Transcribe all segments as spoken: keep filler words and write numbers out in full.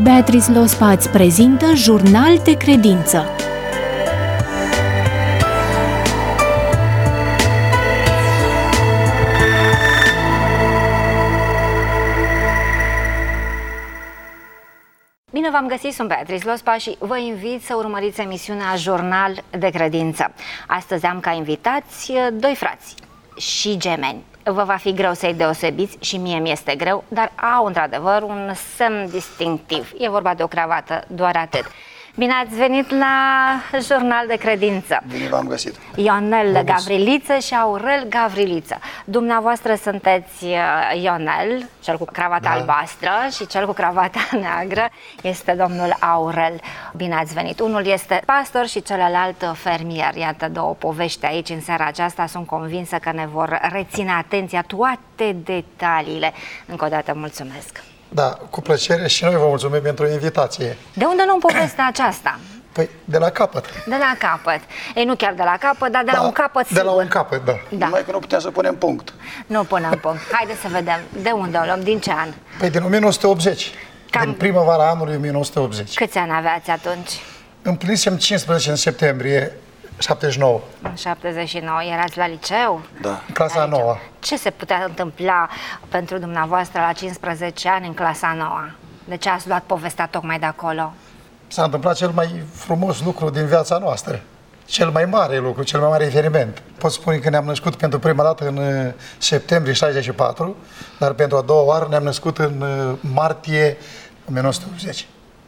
Beatrice Lospa îți prezintă Jurnal de Credință. Bine v-am găsit, sunt Beatrice Lospa și vă invit să urmăriți emisiunea Jurnal de Credință. Astăzi am ca invitați doi frați și gemeni. Vă va fi greu să-i deosebiți și mie mi-este greu, dar au într-adevăr un semn distinctiv. E vorba de o cravată, doar atât. Bine ați venit la Jurnal de Credință. Bine v-am găsit. Ionel Gavriliță și Aurel Gavriliță. Dumneavoastră sunteți Ionel, cel cu cravata da. albastră, și cel cu cravata neagră este domnul Aurel. Bine ați venit. Unul este pastor și celălalt fermier. Iată două povești aici în seara aceasta. Sunt convinsă că ne vor reține atenția toate detaliile. Încă o dată mulțumesc. Da, cu plăcere și noi vă mulțumim pentru invitație. De unde luăm povestea aceasta? Păi, de la capăt. De la capăt. Ei, nu chiar de la capăt, dar de da, la un capăt De sigur. la un capăt, da. da. Numai că nu putem să punem punct. Nu punem punct. Haideți să vedem. De unde o luăm? Din ce an? Păi din o mie nouă sute optzeci. Cam... Din primăvara anului o mie nouă sute optzeci. Câți ani aveați atunci? Împlinisem cincisprezece în septembrie șaptezeci și nouă. În șaptezeci și nouă. Erați la liceu? Da. Clasa a noua. Ce se putea întâmpla pentru dumneavoastră la cincisprezece ani în clasa a noua? De ce ați luat povestea tocmai de acolo? S-a întâmplat cel mai frumos lucru din viața noastră. Cel mai mare lucru, cel mai mare eveniment. Pot spune că ne-am născut pentru prima dată în septembrie șaizeci și patru, dar pentru a doua oară ne-am născut în martie o mie nouă sute optzeci.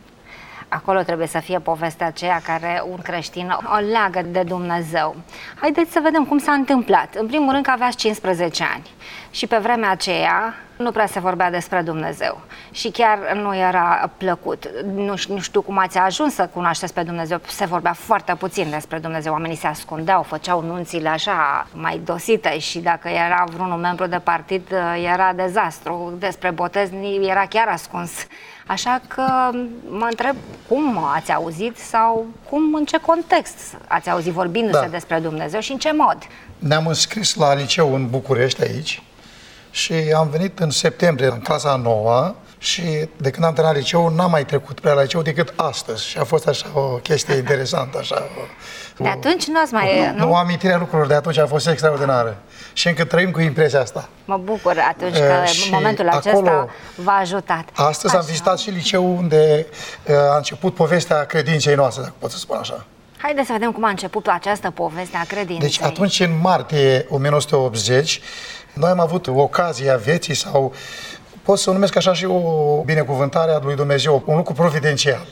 Acolo trebuie să fie povestea aceea care un creștin o leagă de Dumnezeu. Haideți să vedem cum s-a întâmplat. În primul rând că aveați cincisprezece ani și pe vremea aceea nu prea se vorbea despre Dumnezeu și chiar nu era plăcut. Nu, nu știu cum ați ajuns să cunoașteți pe Dumnezeu. Se vorbea foarte puțin despre Dumnezeu. Oamenii se ascundeau, făceau nunțile așa mai dosite și dacă era vreunul membru de partid era dezastru. Despre botez era chiar ascuns. Așa că mă întreb cum ați auzit sau cum, în ce context ați auzit vorbindu-se da. despre Dumnezeu și în ce mod? Ne-am înscris la liceu în București aici și am venit în septembrie în clasa a noua și de când am terminat liceul n-am mai trecut prea la liceu decât astăzi și a fost așa o chestie interesantă. Așa, o, de atunci nu ați mai... Nu, nu? O amintire a lucrurilor de atunci a fost extraordinară și încă trăim cu impresia asta. Mă bucur atunci că uh, momentul acesta v-a ajutat. Astăzi așa. Am vizitat și liceul unde uh, a început povestea credinței noastre, dacă pot să spun așa. Haideți să vedem cum a început această poveste a credinței. Deci atunci, în martie o mie nouă sute optzeci, noi am avut ocazia vieții sau pot să o numesc așa și o binecuvântare a lui Dumnezeu, un lucru providențial.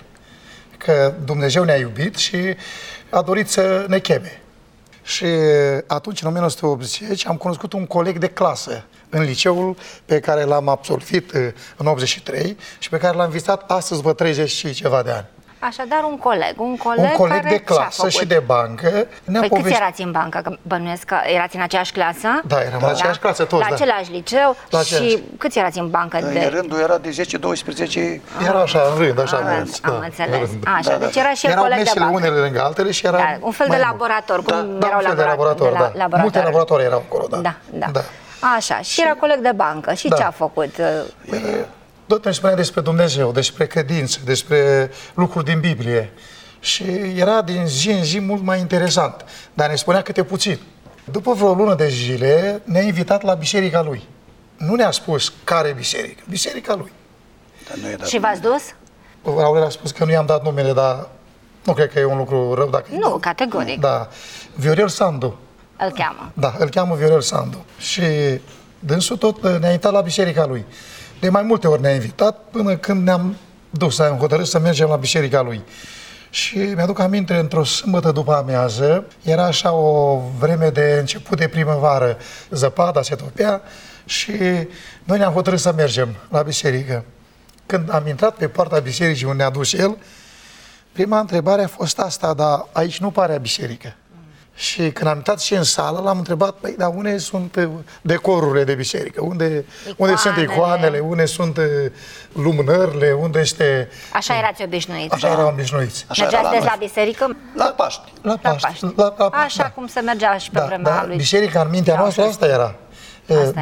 Că Dumnezeu ne-a iubit și a dorit să ne cheme. Și atunci, în o mie nouă sute optzeci, am cunoscut un coleg de clasă în liceul pe care l-am absolvit în optzeci și trei și pe care l-am vizitat astăzi, vă treizeci și ceva de ani. Așadar, un coleg, un coleg, un coleg care de clasă și de bancă. Păi povesti... câți erați în bancă? Că bănuiesc că erați în aceeași clasă? Da, eram da. în aceeași clasă toți. La da. același liceu la și aceeași. Câți erați în bancă? Da, de... Rândul era de zece doisprezece, era așa, în rând, așa. Am, mulți, am da, înțeles. Da, așa, da, deci era și el erau coleg de bancă. unele lângă altele și era da, un fel de laborator, cum da, erau da, un fel de laborator, de la, da. laborator. Multe laboratoare erau acolo, da. Da, da. da. Așa, și, și era coleg de bancă. Și da. ce a făcut? Păi, tot îmi spunea despre Dumnezeu, despre credință, despre lucruri din Biblie. Și era din zi în zi mult mai interesant, dar ne spunea câte puțin. După vreo lună de zile ne-a invitat la biserica lui. Nu ne-a spus care biserică, biserica lui. Și v-ați dus? Aurel a spus că nu i-am dat numele, dar nu cred că e un lucru rău dacă... Nu, categoric. Da. Viorel Sandu. Îl cheamă. Da, îl cheamă Viorel Sandu. Și dânsul tot ne-a invitat la biserica lui. De mai multe ori ne-a invitat până când ne-am dus, am hotărât să mergem la biserica lui. Și mi-aduc aminte, într-o sâmbătă după amiază, era așa o vreme de început de primăvară, zăpada se topea și noi ne-am hotărât să mergem la biserică. Când am intrat pe poarta bisericii unde ne-a dus el, prima întrebare a fost asta, dar aici nu pare biserică. Și când am intrat și în sală, l-am întrebat, păi, dar unde sunt decorurile de biserică? Unde, unde sunt icoanele? Unde sunt lumânările? Unde este... Așa erați obișnuiți. Așa eram obișnuiți. Mergeați la, la biserică? La Paști. La Paști. La Paști. La, la, Așa da. cum se mergea și pe da, vremea da, lui. Biserica în mintea da, noastră, asta era. Asta era.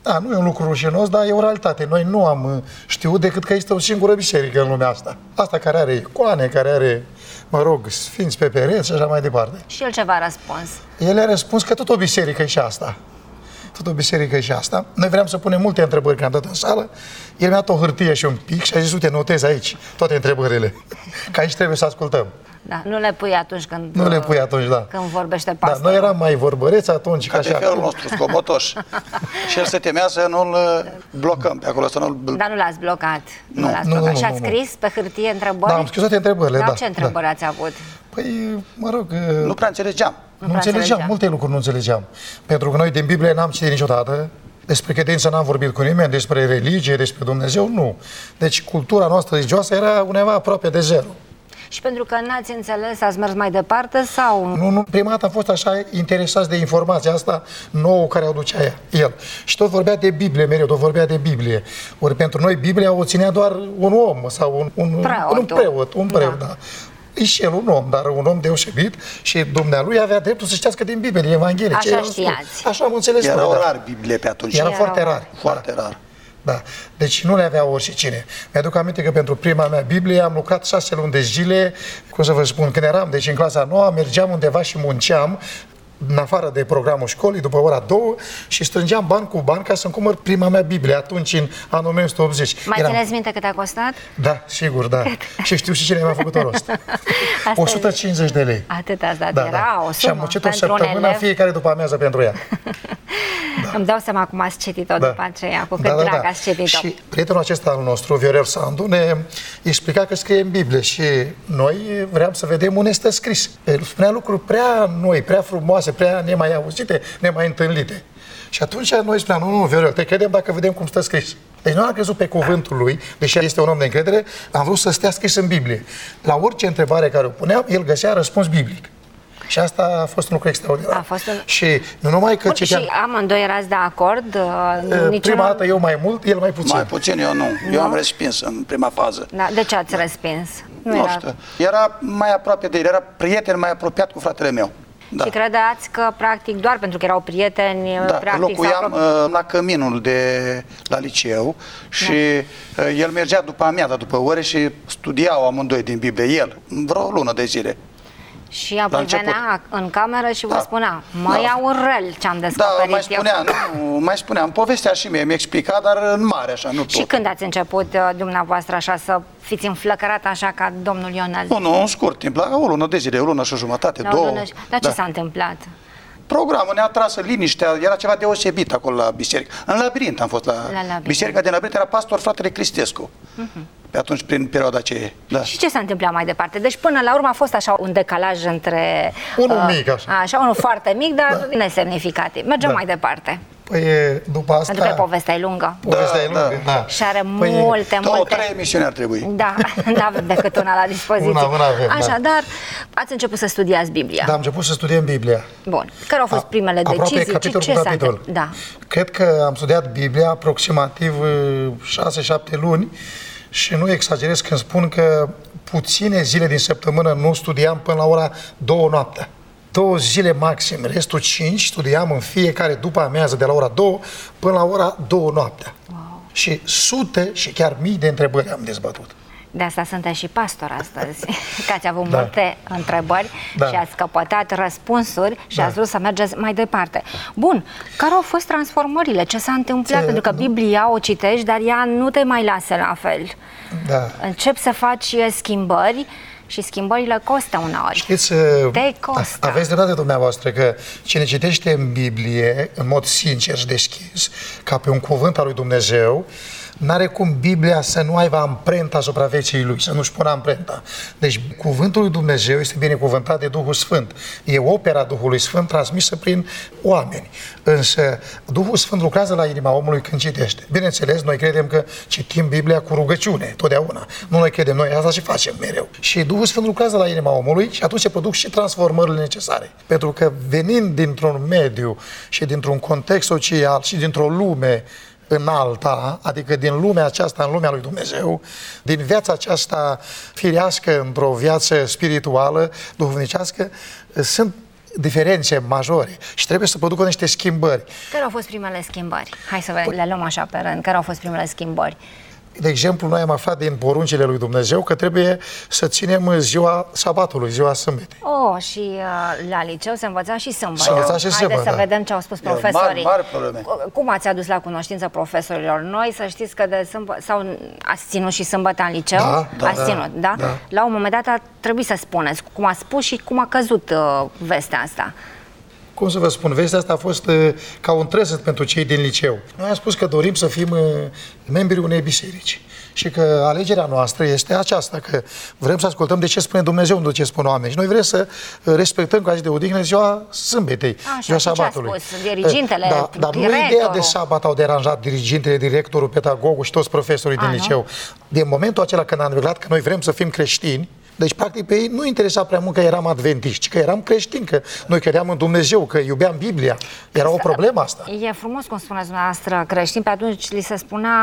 Da, nu e un lucru rușinos, dar e o realitate. Noi nu am știut decât că este o singură biserică în lumea asta. Asta care are icoane, care are, mă rog, sfinți pe pereți și așa mai departe. Și el ce v-a răspuns? El a răspuns că tot o biserică e și asta. Tot o biserică e și asta. Noi vreau să punem multe întrebări când am dat în sală. El mi-a dat o hârtie și un pic și a zis, uite, notezi aici toate întrebările. Că aici trebuie să ascultăm. Da, nu le pui atunci când, nu le pui atunci, da. când vorbește Da, pastorul. noi eram mai vorbăreți atunci. Ca de felul nostru, scobotoși. Și el se temea să nu-l blocăm pe acolo, să nu-l... Dar nu l-ați blocat. Nu, l-ați nu, blocat. nu, Și nu, ați nu. scris pe hârtie întrebări? Da, am scris toate întrebările, Dar da. ce întrebări da. ați avut? Păi, mă rog... Nu prea înțelegeam. Nu prea înțelegeam, înțelegeam. multe lucruri nu înțelegeam. Pentru că noi din Biblie n-am citit niciodată, despre credință n-am vorbit cu nimeni, despre religie, despre Dumnezeu, nu. Deci cultura noastră religioasă era undeva aproape de zero. Și pentru că n-ați înțeles, ați mers mai departe sau... Nu, nu, prima dată am fost așa interesați de informația asta nouă care o ducea ea, el. Și tot vorbea de Biblie mereu, tot vorbea de Biblie. Ori pentru noi Biblia o ținea doar un om sau un, un, Preotul. un preot, un preot, da. Da. E și el un om, dar un om deosebit și dumnealui avea dreptul să știască din Biblie, din Evanghelie. Așa ce era știați. spus. Așa am înțeles. Era noi, da. rar Biblie pe atunci. Era Erau foarte rar. Foarte rar. Da. Deci nu le avea oricine. Mi-aduc aminte că pentru prima mea Biblie am lucrat șase luni de zile, cum să vă spun, când eram, deci în clasa nouă, mergeam undeva și munceam în afară de programul școlii, după ora două, și strângeam bani cu bani ca să-mi cumpăr prima mea Biblie, atunci, în anul o mie nouă sute optzeci. Mai Eram... țineți minte cât a costat? Da, sigur, da. Și știu și cine mi-a făcut o rost. Asta o sută cincizeci de lei. Atât ați dat, Da, era da. o Și am sumă muncit o pentru un săptămână elev. fiecare după amiază pentru ea. Îmi dau seama cum ați citit-o Da. după aceea, cu cât drag ați citit-o. Și prietenul acesta al nostru, Viorel Sandu, ne explica că scrie în Biblie și noi vreau să vedem unde stă scris. El spunea lucruri prea noi, prea frumoase, prea nemai auzite, nemai întâlnite. Și atunci noi spuneam, nu, nu, Viorel, te credem dacă vedem cum stă scris. Deci nu am crezut pe cuvântul lui, deși este un om de încredere, am vrut să stea scris în Biblie. La orice întrebare care o puneam, el găsea răspuns biblic. Și asta a fost un lucru extraordinar. A fost un- Și nu numai că Bun, citeam... și amândoi erați de acord? uh, niciunul- Prima dată eu mai mult, el mai puțin. Mai puțin eu nu. Eu am respins în prima fază. Da, de ce ați respins? Nu, nu știu. Era mai aproape de el, era prieten mai apropiat cu fratele meu. Da. Și credeați că, practic, doar pentru că erau prieteni, Da, practic... locuiam s-au- uh, la căminul de la liceu și Da. uh, el mergea după amiaza, după ore și studiau amândoi din Biblie, el, în vreo lună de zile. Și apoi început. venea în cameră și vă Da. spunea, mă Da. iau în rel ce am Da, descoperit mai eu. spunea, nu, mai spunea, îmi povestea și mie, mi-a explicat, dar în mare, așa, nu tot. Și când ați început uh, dumneavoastră așa să fiți înflăcărat așa ca domnul Ionel? Nu, nu, în scurt timp, la o lună de zile, o lună și o jumătate, La o două. lună și- Dar ce Da. s-a întâmplat? Programul ne-a tras în liniștea, era ceva deosebit acolo la biserică. În Labirint am fost la, La Labirint. biserica din Labirint, era pastor fratele Cristescu. Uh-huh. Pe atunci, prin perioada aceea. Da. Și ce s-a întâmplat mai departe? Deci până la urmă a fost așa un decalaj între... Unul mic, așa. Așa, unul foarte mic, dar da. nesemnificativ. Mergem Da. mai departe. Păi după asta... Pentru că povestea e lungă. Povestea e lungă, Da, da. Și are Păi, multe, Două, multe... trei emisiuni ar trebui. Da, nu avem decât una la dispoziție. Una, una avem, da. Așadar, ați început să studiați Biblia. Da, am început să studiem Biblia. Bun. Care au fost A- primele aproape decizii? capitol ce, cu ce s-a capitol. întâmplat? Da. Cred că am studiat Biblia aproximativ șase șapte luni și nu exagerez când spun că puține zile din săptămână nu studiam până la ora două noaptea. Două zile maxim, restul cinci studiam în fiecare după amiază de la ora două până la ora două noaptea. Wow. Și sute și chiar mii de întrebări am dezbătut. De asta sunteți și pastor astăzi, că ați avut Da. multe întrebări Da. și ați căpătat răspunsuri și Da. ați vrut să mergeți mai departe. Bun, care au fost transformările? Ce s-a întâmplat? Ce- Pentru că Biblia o citești, dar ea nu te mai lasă la fel. Da. Încep să faci schimbări și schimbările costă uneori. Știți, Te costă. aveți dreptate dumneavoastră că cine citește în Biblie, în mod sincer și deschis, ca pe un cuvânt al lui Dumnezeu, n-are cum Biblia să nu aibă amprenta asupra vieții lui, să nu-și pună amprenta. Deci cuvântul lui Dumnezeu este binecuvântat de Duhul Sfânt. E opera Duhului Sfânt transmisă prin oameni. Însă Duhul Sfânt lucrează la inima omului când citește. Bineînțeles, noi credem că citim Biblia cu rugăciune, totdeauna. Nu noi credem, noi asta și facem mereu. Și Duhul Sfânt lucrează la inima omului și atunci se produc și transformările necesare. Pentru că venind dintr-un mediu și dintr-un context social și dintr-o lume în alta, adică din lumea aceasta în lumea lui Dumnezeu, din viața aceasta firească într-o viață spirituală, duhovnicească, sunt diferențe majore și trebuie să producă niște schimbări. Care au fost primele schimbări? Hai să vedem, le luăm așa pe rând. Care au fost primele schimbări? De exemplu, noi am aflat din poruncile lui Dumnezeu că trebuie să ținem ziua sabatului, ziua sâmbetei. Oh, și uh, la liceu se învăța și sâmbătă. Se învăța și sâmbătă, Haideți să da. vedem ce au spus profesorii. Mari, mari probleme. Cum ați adus la cunoștință profesorilor? Noi să știți că de sâmbătă, sau ați ținut și sâmbătă în liceu? Da, da, ați da, ținut, da? da? La un moment dat a trebuit să spuneți cum a spus și cum a căzut uh, vestea asta. Cum să vă spun, vestea asta a fost uh, ca un trăsăt pentru cei din liceu. Noi am spus că dorim să fim uh, membri unei biserici și că alegerea noastră este aceasta, că vrem să ascultăm de ce spune Dumnezeu, nu de ce spun oameni. Și noi vrem să respectăm ca zi de odihnă ziua sâmbetei, Așa, ziua și ce a sabatului. spus? Dirigintele, da, dar nu ideea de sabat au deranjat dirigintele, directorul, pedagogul și toți profesorii din A, liceu. Nu? Din momentul acela când am revelat că noi vrem să fim creștini, deci, practic, pe ei nu interesa prea mult că eram adventiști, că eram creștini, că noi credeam în Dumnezeu, că iubeam Biblia. Era o problemă asta. E frumos cum spuneți dumneavoastră creștini, pe atunci li se spunea,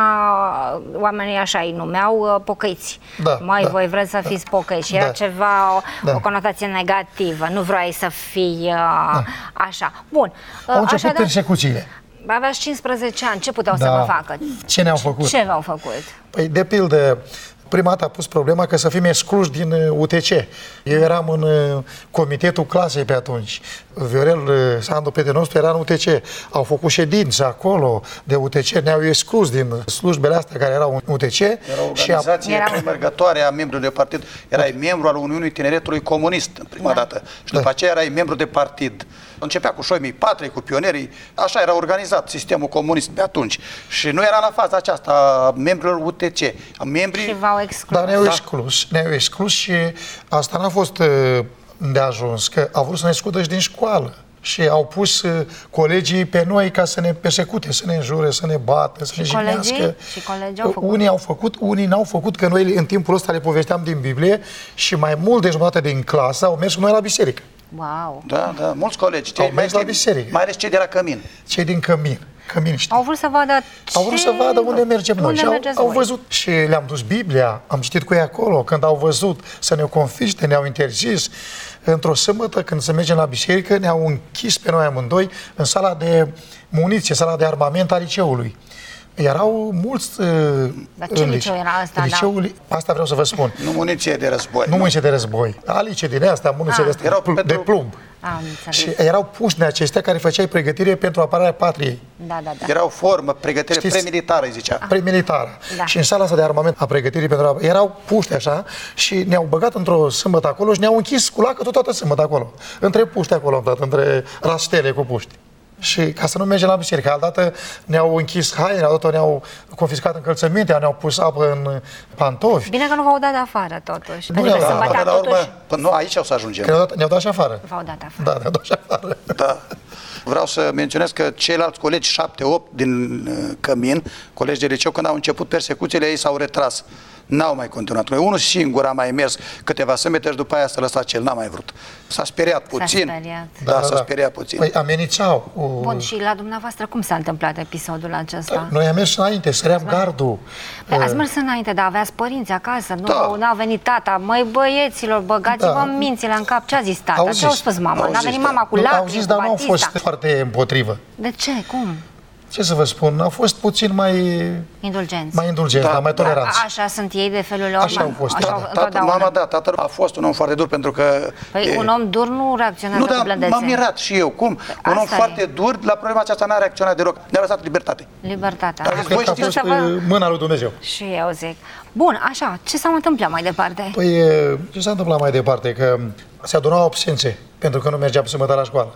oamenii așa îi numeau pocăiți. Da, Mai da, voi vreți să fiți pocăiți și era da, ceva, o, da. o conotație negativă, nu vrei să fii uh, da. așa. Bun. Au început Așadar, persecuțiile. aveați cincisprezece ani, ce puteau Da. să vă facă? Ce ne-au făcut? Ce v-au făcut? Păi, de pildă, prima dată a pus problema că să fim excluși din U T C. Eu eram în uh, comitetul clasei pe atunci. Viorel uh, Sandu, prietenul nostru, era în U T C. Au făcut ședințe acolo de U T C, ne-au exclus din slujbele astea care erau în U T C. Era o organizație Era- premergătoare a membrilor de partid. Erai membru al Uniunii Tineretului Comunist în prima Da. dată. Și după aceea erai membru de partid. Începea cu șoimii patrei, cu pionerii. Așa era organizat sistemul comunist pe atunci. Și nu era la faza aceasta a membrilor U T C. A membrii... Și v-au exclus. Dar ne-au Da. exclus. Ne-au exclus și asta n-a fost uh, de ajuns, că au vrut să ne scută și din școală. Și au pus uh, colegii pe noi ca să ne persecute, să ne înjure, să ne bată, să Și ne colegii? jignească. Și colegii au făcut? Unii au făcut, unii n-au făcut, că noi în timpul ăsta le povesteam din Biblie și mai mult de jumătate din clasă au mers cu noi la biserică. Wow. Da, da, mulți colegi. Au Cei, mers la cei- biserică. mai ales cei de la Cămin. Cei din Cămin, căminiști. Au vrut să vadă ce... Au vrut să vadă unde mergem noi unde și au, mergeți au voi. văzut și le-am dus Biblia, am citit cu ei acolo, când au văzut să ne confiște, ne-au interzis. Într-o sâmbătă, când să mergem la biserică, ne-au închis pe noi amândoi în sala de muniție, sala de armament a liceului. Erau mulți... Uh, Dar ce în liceu lice- era ăsta, Liceul, asta vreau să vă spun. Nu muniție de război. Nu muniție de război. Alice din asta, muniție Ah. de, asta, Erau pl- de pentru- plumb. Am înțeles. Și erau puști acestea care făceai pregătire pentru apărarea patriei. Da, da, da. Era o formă, pregătire Știți? premilitară, îi zicea. Premilitară. Da. Și în sala asta de armament a pregătirii pentru a... erau puști așa și ne-au băgat într-o sâmbătă acolo și ne-au închis cu lacătul toată sâmbătă acolo. Între puști acolo, am dat, între rastele cu puști. Și ca să nu mergem la biserică, altădată ne-au închis haine, altădată ne-au confiscat încălțăminte, ne-au pus apă în pantofi. Bine că nu v-au dat afară, totuși. Nu Pentru că le-au dat sâmbătă, Până la urmă, totuși, până, nu, aici o să ajungem. Că ne-au dat, ne-au dat și afară. v-au dat afară. Da, ne-au dat și afară. Da. Vreau să menționez că ceilalți colegi, șapte opt din uh, Cămin, colegi de liceu, când au început persecuțiile, ei s-au retras. N-au mai continuat. Noi unul singur a mai mers câteva sâmbete și după aia s-a lăsat cel, n-a mai vrut. S-a speriat puțin. speriat. Da, s-a speriat puțin. Păi amenințau. cu- Bun, și la dumneavoastră cum s-a întâmplat episodul acesta? Noi am mers înainte, săream gardul. Păi ați mers înainte, dar aveați părinți acasă, nu Da. n-a venit tata. Măi, băieților, băgați-vă Da. mințile în cap. Ce a zis tata? Au Ce zis. au spus mama? Au N-a zis, venit da. mama cu Nu, lacrimi, au zis, cu dar nu au Batista. fost foarte împotrivă. De ce? Cum? Ce să vă spun, au fost puțin mai, Indulgenți. mai indulgenți, Da, dar mai da. toleranți. A, așa sunt ei de felul lor? Așa au fost, Așa da, au- da. Tată, întotdeauna. mama, da, tatăl a fost un om foarte dur pentru că... Păi e, un om dur nu reacționează nu, cu dar blândețe. m-am mirat și eu. Cum? Un om asta foarte e. dur, la problema aceasta n-a reacționat deloc. Ne-a lăsat libertate. Libertatea. Dar Așa. Cred că a Voi fost Să vă- uh, mâna lui Dumnezeu. Și eu zic. Bun, așa, ce s-a întâmplat mai departe? Păi, e, ce s-a întâmplat mai departe? Că se adunau absențe, pentru că nu mergeam sâmbătă la școală.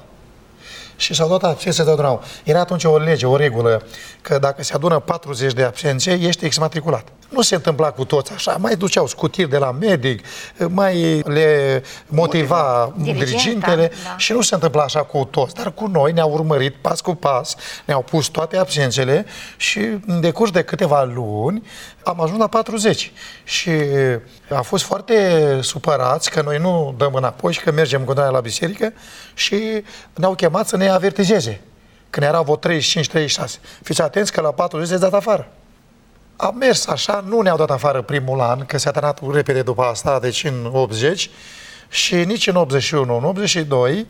Și s-au dat absențe, se adunau. Era atunci o lege, o regulă, că dacă se adună patruzeci de absențe, ești exmatriculat. Nu se întâmpla cu toți așa, mai duceau scutiri de la medic, mai le motiva Dirigenta, dirigintele da. și nu se întâmpla așa cu toți. Dar cu noi ne-au urmărit pas cu pas, ne-au pus toate absențele și în decurs de câteva luni am ajuns la patruzeci. Și a fost foarte supărați că noi nu dăm înapoi și că mergem cu noi la biserică și ne-au chemat să ne avertizeze. Când era vreo treizeci și cinci treizeci și șase. Fiți atenți că la patruzeci se dat afară. Am mers așa, nu ne-au dat afară primul an, că s-a terminat repede după asta, deci în optzeci, și nici în optzeci și unu, în optzeci și doi,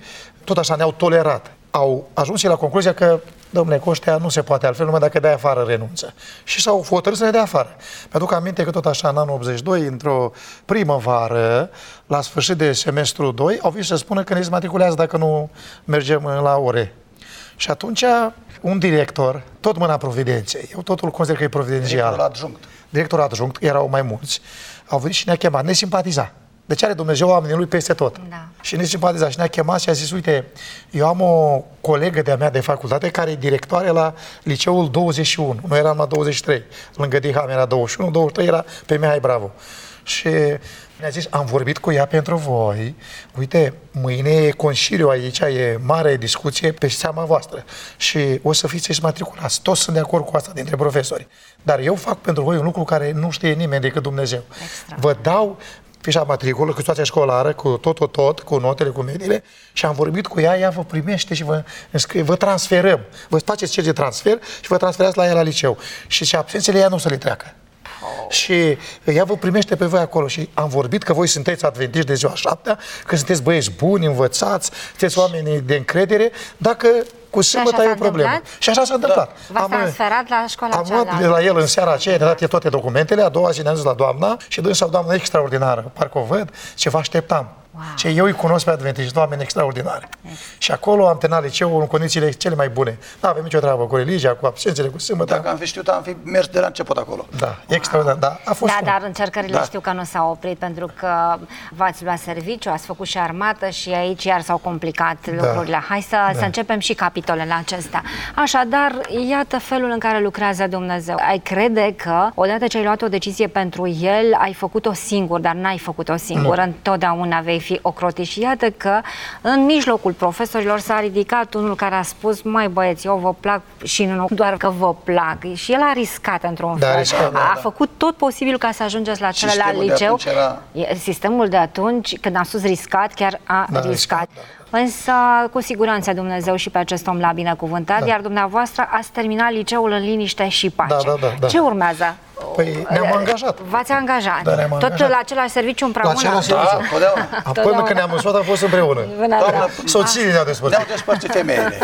tot așa ne-au tolerat. Au ajuns și la concluzia că, domnule, cu ăștia nu se poate altfel, numai dacă dai afară renunță. Și s-au hotărât să ne dea afară. Mi-aduc aminte că tot așa, în anul optzeci și doi, într-o primăvară, la sfârșit de semestru doi, au venit să spună că ne dezmatriculează dacă nu mergem la ore. Și atunci, un director, tot mâna providenței, eu totul consider că e providențial. Directorul adjunct. Directorul adjunct, erau mai mulți, au venit și ne-a chemat, ne simpatiza. Deci are Dumnezeu oamenii lui peste tot. Da. Și ne simpatiza și ne-a chemat și a zis, uite, eu am o colegă de-a mea de facultate care e directoare la liceul douăzeci și unu. Noi eram la douăzeci și trei. Lângă Diham era douăzeci și unu, douăzeci și trei era pe Mihai Bravo. Și ne-a zis, am vorbit cu ea pentru voi, uite, mâine e consiliu aici, e mare discuție pe seama voastră și o să fiți matriculați. Toți sunt de acord cu asta dintre profesori. Dar eu fac pentru voi un lucru care nu știe nimeni decât Dumnezeu. Extra. Vă dau fișa matriculă, cu situația școlară, cu tot, tot, tot, cu notele, cu mediile și am vorbit cu ea, ea vă primește și vă înscrie, vă transferăm. Vă faceți cer de transfer și vă transferați la ea la liceu. Și, și absențele ea nu o să le treacă. Oh. Și ea vă primește pe voi acolo și am vorbit că voi sunteți adventiști de ziua șaptea, că sunteți băieți buni, învățați, sunteți oameni de încredere, dacă cu sâmbătă e o problemă. Întâmplat? Și așa s-a întâmplat. Da. V-ați transferat la școala am cealaltă. Am luat de la el în seara aceea, ne-a dat toate documentele, a doua zi ne-am dus la doamna și dânsa o doamnă extraordinară, parcă o văd, ce vă așteptam. Wow. Și eu îi cunosc pe adventiști, oameni extraordinari. Yes. Și acolo am terminat liceul în condițiile cele mai bune. Nu avem nicio treabă cu religia, cu absențele, cu sâmbătă. Dacă am fi știut, am fi mers de la început acolo. Da, wow. Extraordinar. Da, a fost da, un... dar încercările Da. știu că nu s-au oprit pentru că v-ați luat serviciu, ați făcut și armată și aici iar s-au complicat Da. lucrurile. Hai să, Da. să începem și capitolele acestea. Așadar, iată felul în care lucrează Dumnezeu. Ai crede că odată ce ai luat o decizie pentru El, ai făcut-o singur, dar n-ai făcut-o singur. Nu. Întotdeauna vei fi ocrotit. Și iată că în mijlocul profesorilor s-a ridicat unul care a spus, mai băieți, eu vă plac și nu doar că vă plac. Și el a riscat într-un Da, fel. riscat, da, a da. făcut tot posibilul ca să ajungeți la celălalt Sistemul de liceu. atunci era- E- Sistemul de atunci, când am spus riscat, chiar a Da, riscat. riscat, da. Însă, cu siguranță Dumnezeu și pe acest om l-a binecuvântat, Da. iar dumneavoastră ați terminat liceul în liniște și pace. Da, da, da, da. Ce urmează? Păi ne-am angajat. V-ați angajat. Da, ne-am Tot angajat. la același serviciu împreună? La același Da, serviciu. totdeauna. Apoi, mă, când ne-am însuat, am fost împreună. Bună, Doamnă, da. Soțiile ne-au despărțit. Ne-au despărțit femeile.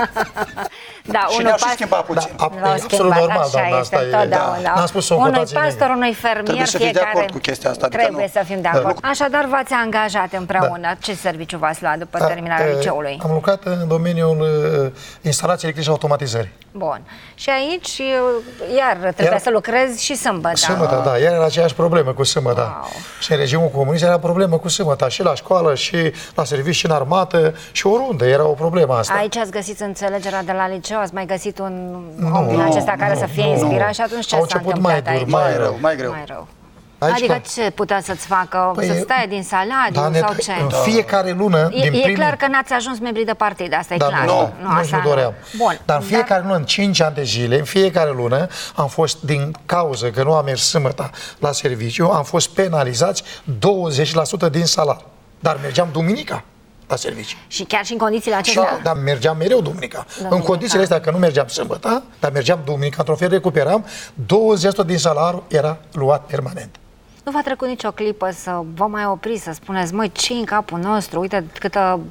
Da, Și unul ne-au și pas- schimbat Da, puțin. a, L-au e absolut schimbat, normal, așa doamna, este, asta e. totdeauna. N-am spus o Unui cotație pastor, nimeni. unui fermier, Trebuie să fiți de fiecare... acord cu chestia asta, adică Trebuie nu- să fim de Da. acord. Așadar, v-ați angajat împreună. Ce serviciu v-ați luat după terminarea Da, liceului? Am lucrat în domeniul uh, instalației electrice și automatizării. Bun. Și aici, iar trebuia Iar- să lucrezi și sâmbătă. Sâmbătă, da, iar era aceeași problemă cu sâmbătă. Wow. Și în regimul comunist era problemă cu sâmbătă, și la școală, și la serviciu, și în armată, și oriunde era o problemă asta. Aici ați găsit înțelegerea de la liceu, ați mai găsit un Nu, om din nu, acesta care nu, să fie nu, inspirat nu. și atunci ce Au s-a început întâmplat mai dur, aici? mai Mai rău, mai greu. Mai rău. Aici, adică da. ce putea să-ți facă? Păi, să stai din salariu da, ne- sau ce? În fiecare lună, E, din e primii... clar că n-ați ajuns membri de partid, asta e Da, clar. nu, nu, asta nu doream. Bun. Dar în fiecare lună, în cinci ani de zile, în fiecare lună, am fost, din cauză că nu am mers sâmbătă la serviciu, am fost penalizați douăzeci la sută din salariu. Dar mergeam duminica la serviciu. Și chiar și în condițiile acestea? Da, dar mergeam mereu duminica. Duminica. În condițiile astea că nu mergeam sâmbătă, dar mergeam duminica, într-un fel recuperam, douăzeci la sută din salariu era luat permanent. Nu v-a trecut nicio clipă să vă mai opriți, să spuneți, măi, ce în capul nostru, uite câtă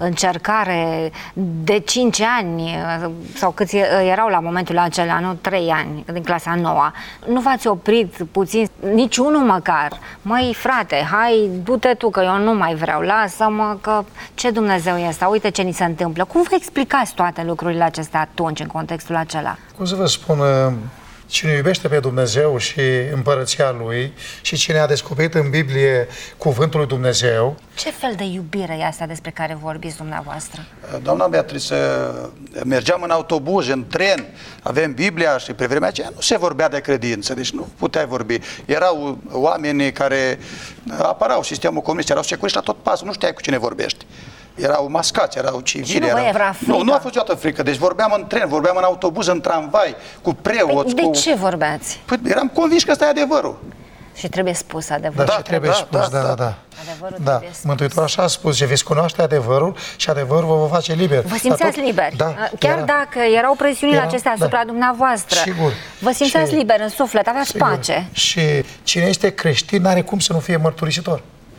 încercare de cinci ani, sau câți erau la momentul acela, nu trei ani, din clasa nouă. Nu v-ați oprit puțin, niciunul măcar. Măi, frate, hai, du-te tu, că eu nu mai vreau, lasă-mă, că ce Dumnezeu e ăsta, uite ce ni se întâmplă. Cum vă explicați toate lucrurile acestea atunci, în contextul acela? Cum să vă spun, cine iubește pe Dumnezeu și împărăția Lui și cine a descoperit în Biblie cuvântul lui Dumnezeu. Ce fel de iubire e asta despre care vorbiți dumneavoastră? Doamna Beatrice, mergeam în autobuz, în tren, avem Biblia și pe vremea aceea nu se vorbea de credință, deci nu puteai vorbi. Erau oameni care apărau sistemul comunist, erau securiști la tot pasul, nu știai cu cine vorbești. Erau mascați, erau civili. Și nu vă erau... era frică? Nu, nu a fost niciodată frică. Deci vorbeam în tren, vorbeam în autobuz, în tramvai, cu preoți. De cu... ce vorbeați? Păi eram convins că ăsta e adevărul. Și trebuie spus Da, adevărul. da, și trebuie da, spus, da, da, da, da. da. Adevărul Da, trebuie spus. Mântuitorul așa a spus, ce veți cunoaște adevărul și adevărul vă va face liber. Vă simțeați Dar tot- liberi. Da, Chiar era- dacă erau presiunile era- acestea asupra da. dumneavoastră, Sigur. vă simțeați Și- liberi în suflet, aveați Sigur. pace. Și cine este creștin n-are cum să nu fie mărturisitor.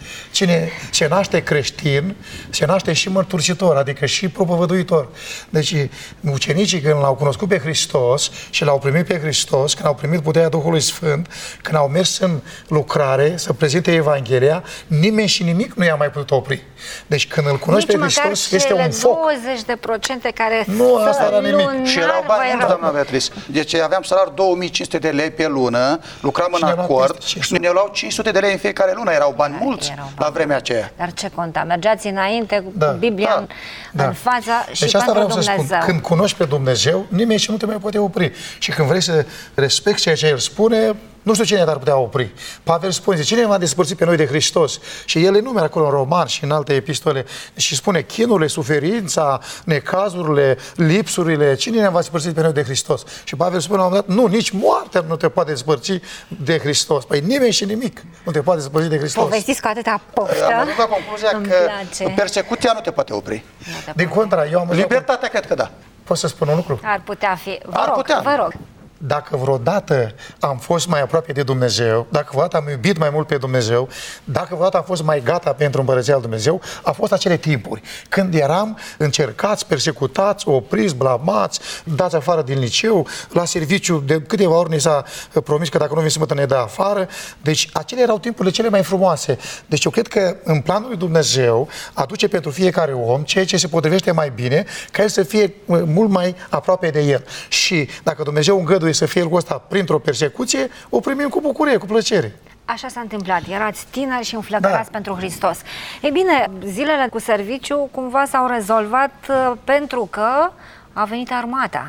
Cine se naște creștin, se naște și mărturisitor, adică și propovăduitor. Deci ucenicii când l-au cunoscut pe Hristos și l-au primit pe Hristos, când au primit puterea Duhului Sfânt, când au mers în lucrare să prezinte Evanghelia, nimeni și nimic nu i-a mai putut opri. Deci când îl cunoști pe Hristos, este un foc. douăzeci de procente care nu, asta era nimic. Și erau bani mulți, doamna Beatrice. Deci aveam salar două mii cinci sute de lei pe lună, lucram în acord și ne luau cinci sute de lei în fiecare lună. Erau bani mulți erau la vremea aceea. Dar ce conta? Mergeați înainte cu da, Biblia da, în, da. în fața și deci asta pentru vreau Dumnezeu. Să spun. Când cunoști pe Dumnezeu, nimeni și nu te mai poate opri. Și când vrei să respecti ceea ce El spune, nu știu cine te-ar putea opri. Pavel spune, zice, cine m-a despărțit pe noi de Hristos? Și el enumeră acolo în Roman și în alte epistole și spune chinurile, suferința, necazurile, lipsurile, cine ne-a despărțit pe noi de Hristos? Și Pavel spune la un moment dat, nu, nici moartea nu te poate despărți de Hristos. Păi nimeni și nimic nu te poate despărți de Hristos. Povestiți cu atâta poftă. Am ajuns la concluzia că persecuția nu te poate opri. Din contra, eu am libertatea cred că da. Pot să spun un lucru? Ar putea fi. Vă Ar rog, putea. vă rog. Dacă vreodată am fost mai aproape de Dumnezeu, dacă vreodată am iubit mai mult pe Dumnezeu, dacă vreodată am fost mai gata pentru Împărăția lui Dumnezeu, a fost acele timpuri când eram încercați, persecutați, opriți, blamați, dați afară din liceu, la serviciu de câteva ori ni s-a promis că dacă nu vin sâmbătă ne dă afară. Deci acele erau timpurile cele mai frumoase. Deci eu cred că în planul lui Dumnezeu aduce pentru fiecare om ceea ce se potrivește mai bine, ca el să fie mult mai aproape de el. Și dacă Dumnezeu îngăduie să fie el ăsta printr-o persecuție, o primim cu bucurie, cu plăcere. Așa s-a întâmplat. Erați tineri și înflăcărați da. pentru Hristos. Ei bine, zilele cu serviciu cumva s-au rezolvat uh, pentru că a venit armata.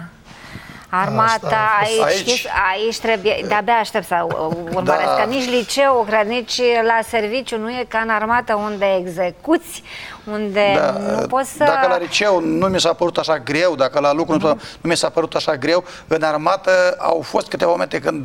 Armata, aici, aici. aici trebuie, de-abia aștept să urmăresc, da. Că nici liceu, că nici la serviciu nu e ca în armată unde execuți, unde da. nu poți să... Dacă la liceu nu mi s-a părut așa greu, dacă la lucru uh-huh. nu mi s-a părut așa greu, în armată au fost câteva momente când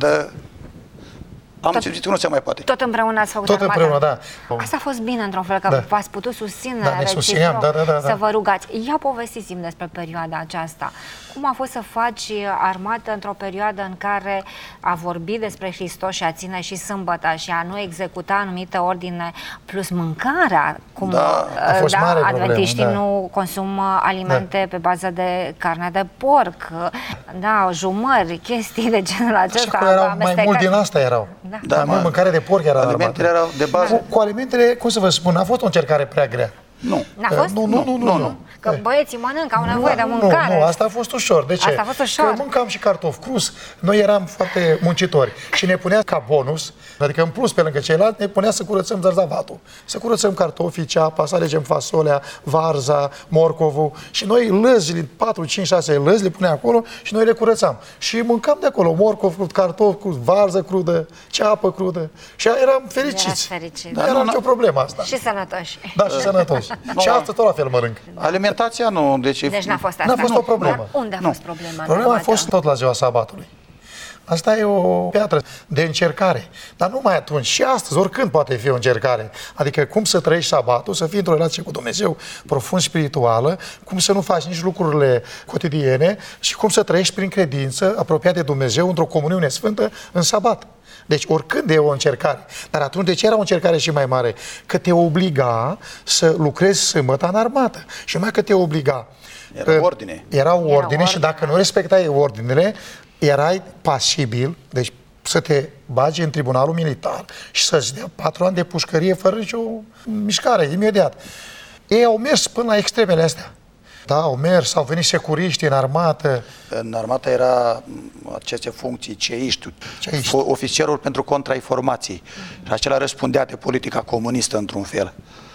am tot, simțit că nu se mai poate. Tot împreună ați făcut Tot armata. împreună, da. Asta a fost bine într-un fel, că da. v-ați putut susține da, reciproc, da, da, da, da. să vă rugați. Ia povestiți-mi despre perioada aceasta. Cum a fost să faci armată într-o perioadă în care a vorbi despre Hristos și a ține și sâmbăta și a nu executa anumite ordine plus mâncarea, cum da, a fost da, mare adventiștii problemă, da. nu consumă alimente da. pe bază de carne de porc, da, jumări, chestii de genul acesta. Așa erau, mai mult din asta erau. Da. Da, mai mult mâncare de porc era. Alimentele erau de bază. Cu, cu alimentele, cum să vă spun, a fost o încercare prea grea. Nu. N-a fost? Nu, nu, nu, nu. nu, nu. Că băieții mănâncă, au nevoie de nu, mâncare. Nu, nu, asta a fost ușor. De ce? Asta a fost ușor. Că mâncam și cartofi crus. Noi eram foarte muncitori și ne punea ca bonus, adică în plus pe lângă ceilalți, ne punea să curățăm zarzavatul. Să curățăm cartofii, ceapa, să alegem fasolea, varza, morcovul și noi lăzi, patru, cinci, șase lăzi le punea acolo și noi le curățam. Și mâncam de acolo morcov crud, cartofi crud, varză crudă, ceapă crudă și eram fericiți. fericit. Nu era nicio problemă asta. Și sănătoși. Da, și sănătoși. Și asta tot la fel mănânc. Alimentația nu, deci... Deci n-a fost asta. N-a fost o problemă. Dar unde a fost problema? Problema a fost tot la ziua sabatului. Asta e o piatră de încercare. Dar numai atunci, și astăzi, oricând poate fi o încercare. Adică cum să trăiești sabatul, să fii într-o relație cu Dumnezeu profund spirituală, cum să nu faci nici lucrurile cotidiene și cum să trăiești prin credință apropiat de Dumnezeu într-o comuniune sfântă în sabat. Deci oricând e o încercare. Dar atunci de ce era o încercare și mai mare? Că te obliga să lucrezi sâmbătă în armată. Și numai că te obliga. Era ordine. Erau ordine, ordine și dacă nu respectai ordinele, erai pasibil, deci să te bagi în tribunalul militar și să-ți dea patru ani de pușcărie fără nicio mișcare, imediat. Ei au mers până la extremele astea. Da, au mers, au venit securiști în armată. În armată era aceste funcții, ceiști, Ceiști. ofițerul pentru contrainformații. Și acela răspundea de politica comunistă într-un fel.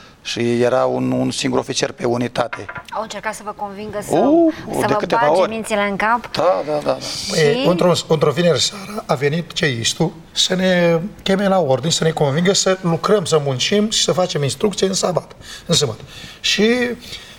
Și era un, un singur ofițer pe unitate. Au încercat să vă convingă să, uh, să vă bage ori. mințile în cap? Da, da, da. Și... Într-o, într-o vineri seara a venit ceistul să ne cheme la ordine, să ne convingă să lucrăm, să muncim și să facem instrucție în sabat, în sâmbătă. Și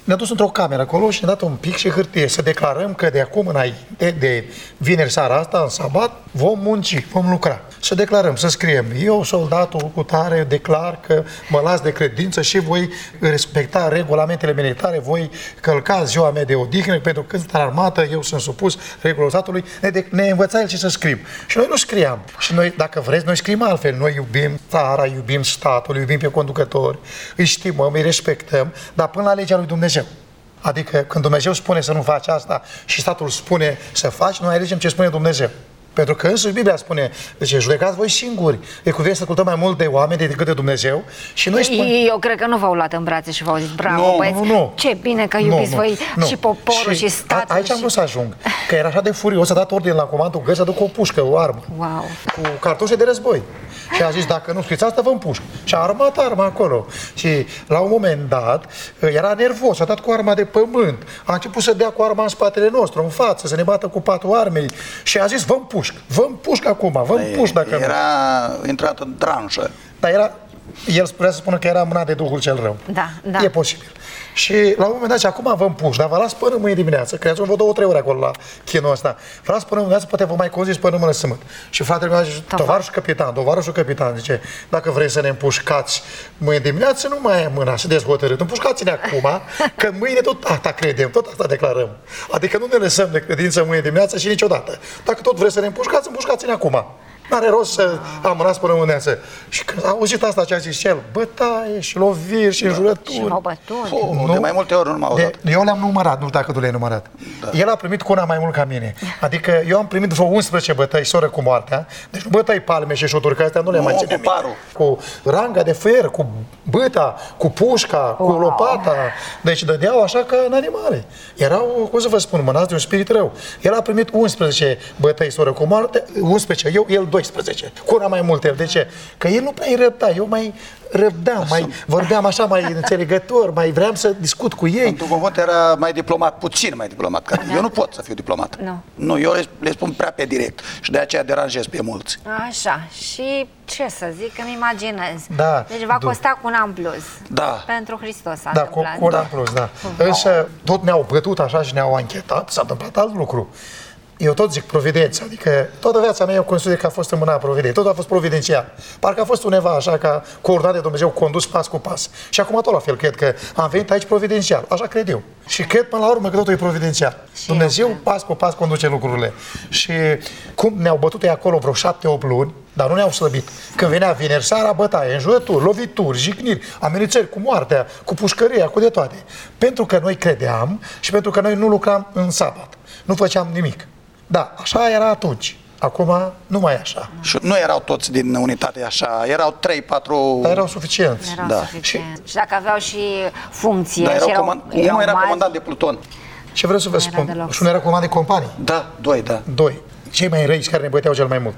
Ne-a dus într-o cameră acolo și ne-a dat un pic și hârtie să declarăm că de acum înainte, de vineri seara asta, în sabat, vom munci, vom lucra. Să declarăm, să scriem. Eu, soldatul cu tare, declar că mă las de credință și voi respecta regulamentele militare, voi călca ziua mea de odihnă, pentru că sunt în armată, eu sunt supus regulilor statului. Ne, de, ne învăța el ce să scriem. Și noi nu scriam. Și noi, dacă vreți, noi scriem altfel. Noi iubim țara, iubim statul, iubim pe conducători, îi stimăm, îi respectăm, dar până la legea lui Dumnezeu. Adică când Dumnezeu spune să nu faci asta și statul spune să faci, noi alegem ce spune Dumnezeu. Pentru că însuși Biblia spune, deci judecați voi singuri. E cuvânt să ascultăm mai mult de oameni decât de Dumnezeu. Și noi spun... Eu cred că nu v-au luat în brațe și v-au zis, bravo, nu, băieți, nu, nu. ce bine că iubiți nu, voi nu, și poporul și, și statul. A, aici am vrut și... să ajung, că era așa de furios, a dat ordine la comandul găsi să ducă o pușcă, o armă, wow. cu cartușe de război. Și a zis, dacă nu scriți asta, vă împușc. Și a armat arma acolo. Și la un moment dat, era nervos, a dat cu arma de pământ. A început să dea cu arma în spatele nostru, în față, să ne bată cu patul armei. Și a zis, vă împușc, vă împușc acum, vă împușc dacă era nu. Era intrat în tranșă. Dar era, el spunea să spună că era mâna de Duhul cel rău. Da, da. E posibil. Și la un moment dat, și acum vă împușc, dar vă las până mâine dimineață, că ați vreo două, trei ore acolo la chinul ăsta. Vă las până mâine dimineață, poate vă mai conzis până mână sâmbăt. Și fratele meu a zis, tovarășul capitan, tovarășul capitan, zice, dacă vrei să ne împușcați mâine dimineață, nu mai e mâna să dezhotărât. Împușcați-ne acum, că mâine tot asta credem, tot asta declarăm. Adică nu ne lăsăm de credință mâine dimineață și niciodată. Dacă tot vreți să ne împușcați, împușcați-ne acum. N-are rost să amânați până mâneață. Și când a auzit asta ce a zis el, bătaie și loviri și înjurături. Și m-au bătut. Oh, de mai multe ori nu m-au dat. Eu le-am numărat, nu știu dacă tu le-ai numărat. Da. El a primit cu una mai mult ca mine. Adică eu am primit vreo unsprezece bătăi, soră cu moartea. Deci nu bătăi palme și șuturi, că astea nu le mai ține cu parul. Cu ranga de fier, cu băta, cu pușca, wow. cu lopata. Deci dădeau așa ca în animale. Erau, cum să vă spun, mânați de un spirit rău. El a primit unsprezece bătăi, soră cu moarte, unsprezece, eu, el doisprezece. Cu una mai multe. De ce? Că el nu prea îi răbda, eu mai răbdeam, mai vorbeam așa mai înțelegător, mai vreau să discut cu ei. Într-un cuvânt era mai diplomat, puțin mai diplomat. Că da. Eu nu pot să fiu diplomat. Nu. Nu, eu le, le spun prea pe direct și de aceea deranjez pe mulți. Așa, și ce să zic, îmi imaginez. Da. Deci va costa cu un an plus. Da. Pentru Hristos s-a da, întâmplat. Cu, cu un an plus, da. Însă tot ne-au bătut așa și ne-au anchetat, s-a întâmplat alt lucru. Eu tot zic providență, adică toată viața mea eu consider că a fost în mâna providenței, tot a fost providențial. Parcă a fost undeva așa ca coordonat de Dumnezeu, condus pas cu pas. Și acum tot la fel, cred că am venit aici providențial, așa cred eu. Și cred până la urmă că totul e providențial. Și Dumnezeu eu, pas cu pas conduce lucrurile. Și cum ne-au bătut ei acolo vreo șapte, opt luni, dar nu ne-au slăbit. Când venea vineri seara, bătaie, înjurături, lovituri, jigniri, amenințări cu moartea, cu pușcăria, cu de toate. Pentru că noi credeam și pentru că noi nu lucram în sabat. Nu făceam nimic. Da, așa era atunci. Acum nu mai e așa. Și nu erau toți din unitate așa, erau trei, patru... Dar erau suficienți. Erau da. suficient. Și... și dacă aveau și funcție... Da, erau și erau, comand... erau unul era mari. comandant de pluton. Ce vreau să vă spun? Și unul era comandant de companii. Da, doi, da. Doi. Cei mai răi care ne băteau cel mai mult.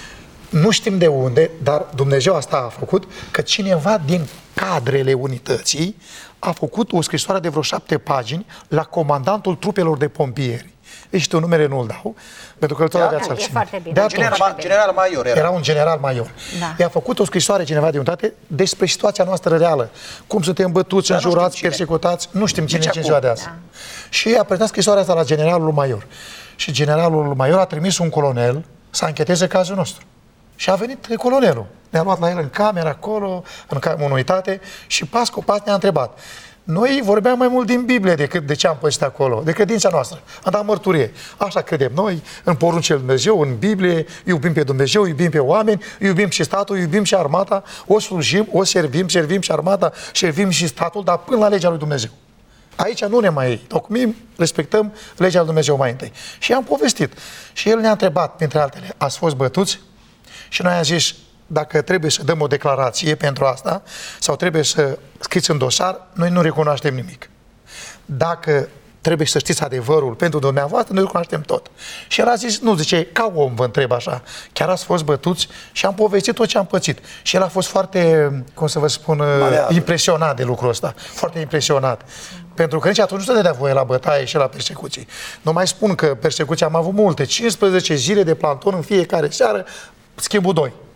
Nu știm de unde, dar Dumnezeu asta a făcut, că cineva din cadrele unității a făcut o scrisoare de vreo șapte pagini la comandantul trupelor de pompieri. Ești un numere nu-l dau, pentru că îl tot avea e foarte bine. De atunci, general, general major era. Era un general major. Da. I-a făcut o scrisoare cineva de unitate despre situația noastră reală. Cum suntem bătuți, înjurați, persecutați, nu știm cine e în ziua de azi. Da. Și a prezentat scrisoarea asta la generalul major. Și generalul major a trimis un colonel să ancheteze cazul nostru. Și a venit colonelul. Ne-a luat la el în cameră acolo, în, în unitate, și pas cu pas ne-a întrebat. Noi vorbeam mai mult din Biblie decât de ce am pășit acolo, de credința noastră. Am dat mărturie. Așa credem noi, în poruncile lui Dumnezeu, în Biblie, iubim pe Dumnezeu, iubim pe oameni, iubim și statul, iubim și armata, o slujim, o servim, servim și armata, servim și statul, dar până la legea lui Dumnezeu. Aici nu ne mai tocmim, respectăm legea lui Dumnezeu mai întâi. Și am povestit. Și el ne-a întrebat, printre altele, ați fost bătuți? Și noi am zis, dacă trebuie să dăm o declarație pentru asta sau trebuie să scriți în dosar, noi nu recunoaștem nimic. Dacă trebuie să știți adevărul pentru dumneavoastră, noi recunoaștem tot. Și el a zis, nu, zice, ca om vă întreb așa, chiar ați fost bătuți? Și am povestit tot ce am pățit. Și el a fost foarte, cum să vă spun, Malează. impresionat de lucrul ăsta. Foarte impresionat. Pentru că nici atunci nu se dădea voie la bătaie și la persecuții. Nu mai spun că persecuții am avut multe, cincisprezece zile de planton în fiecare seară, schimbul doi.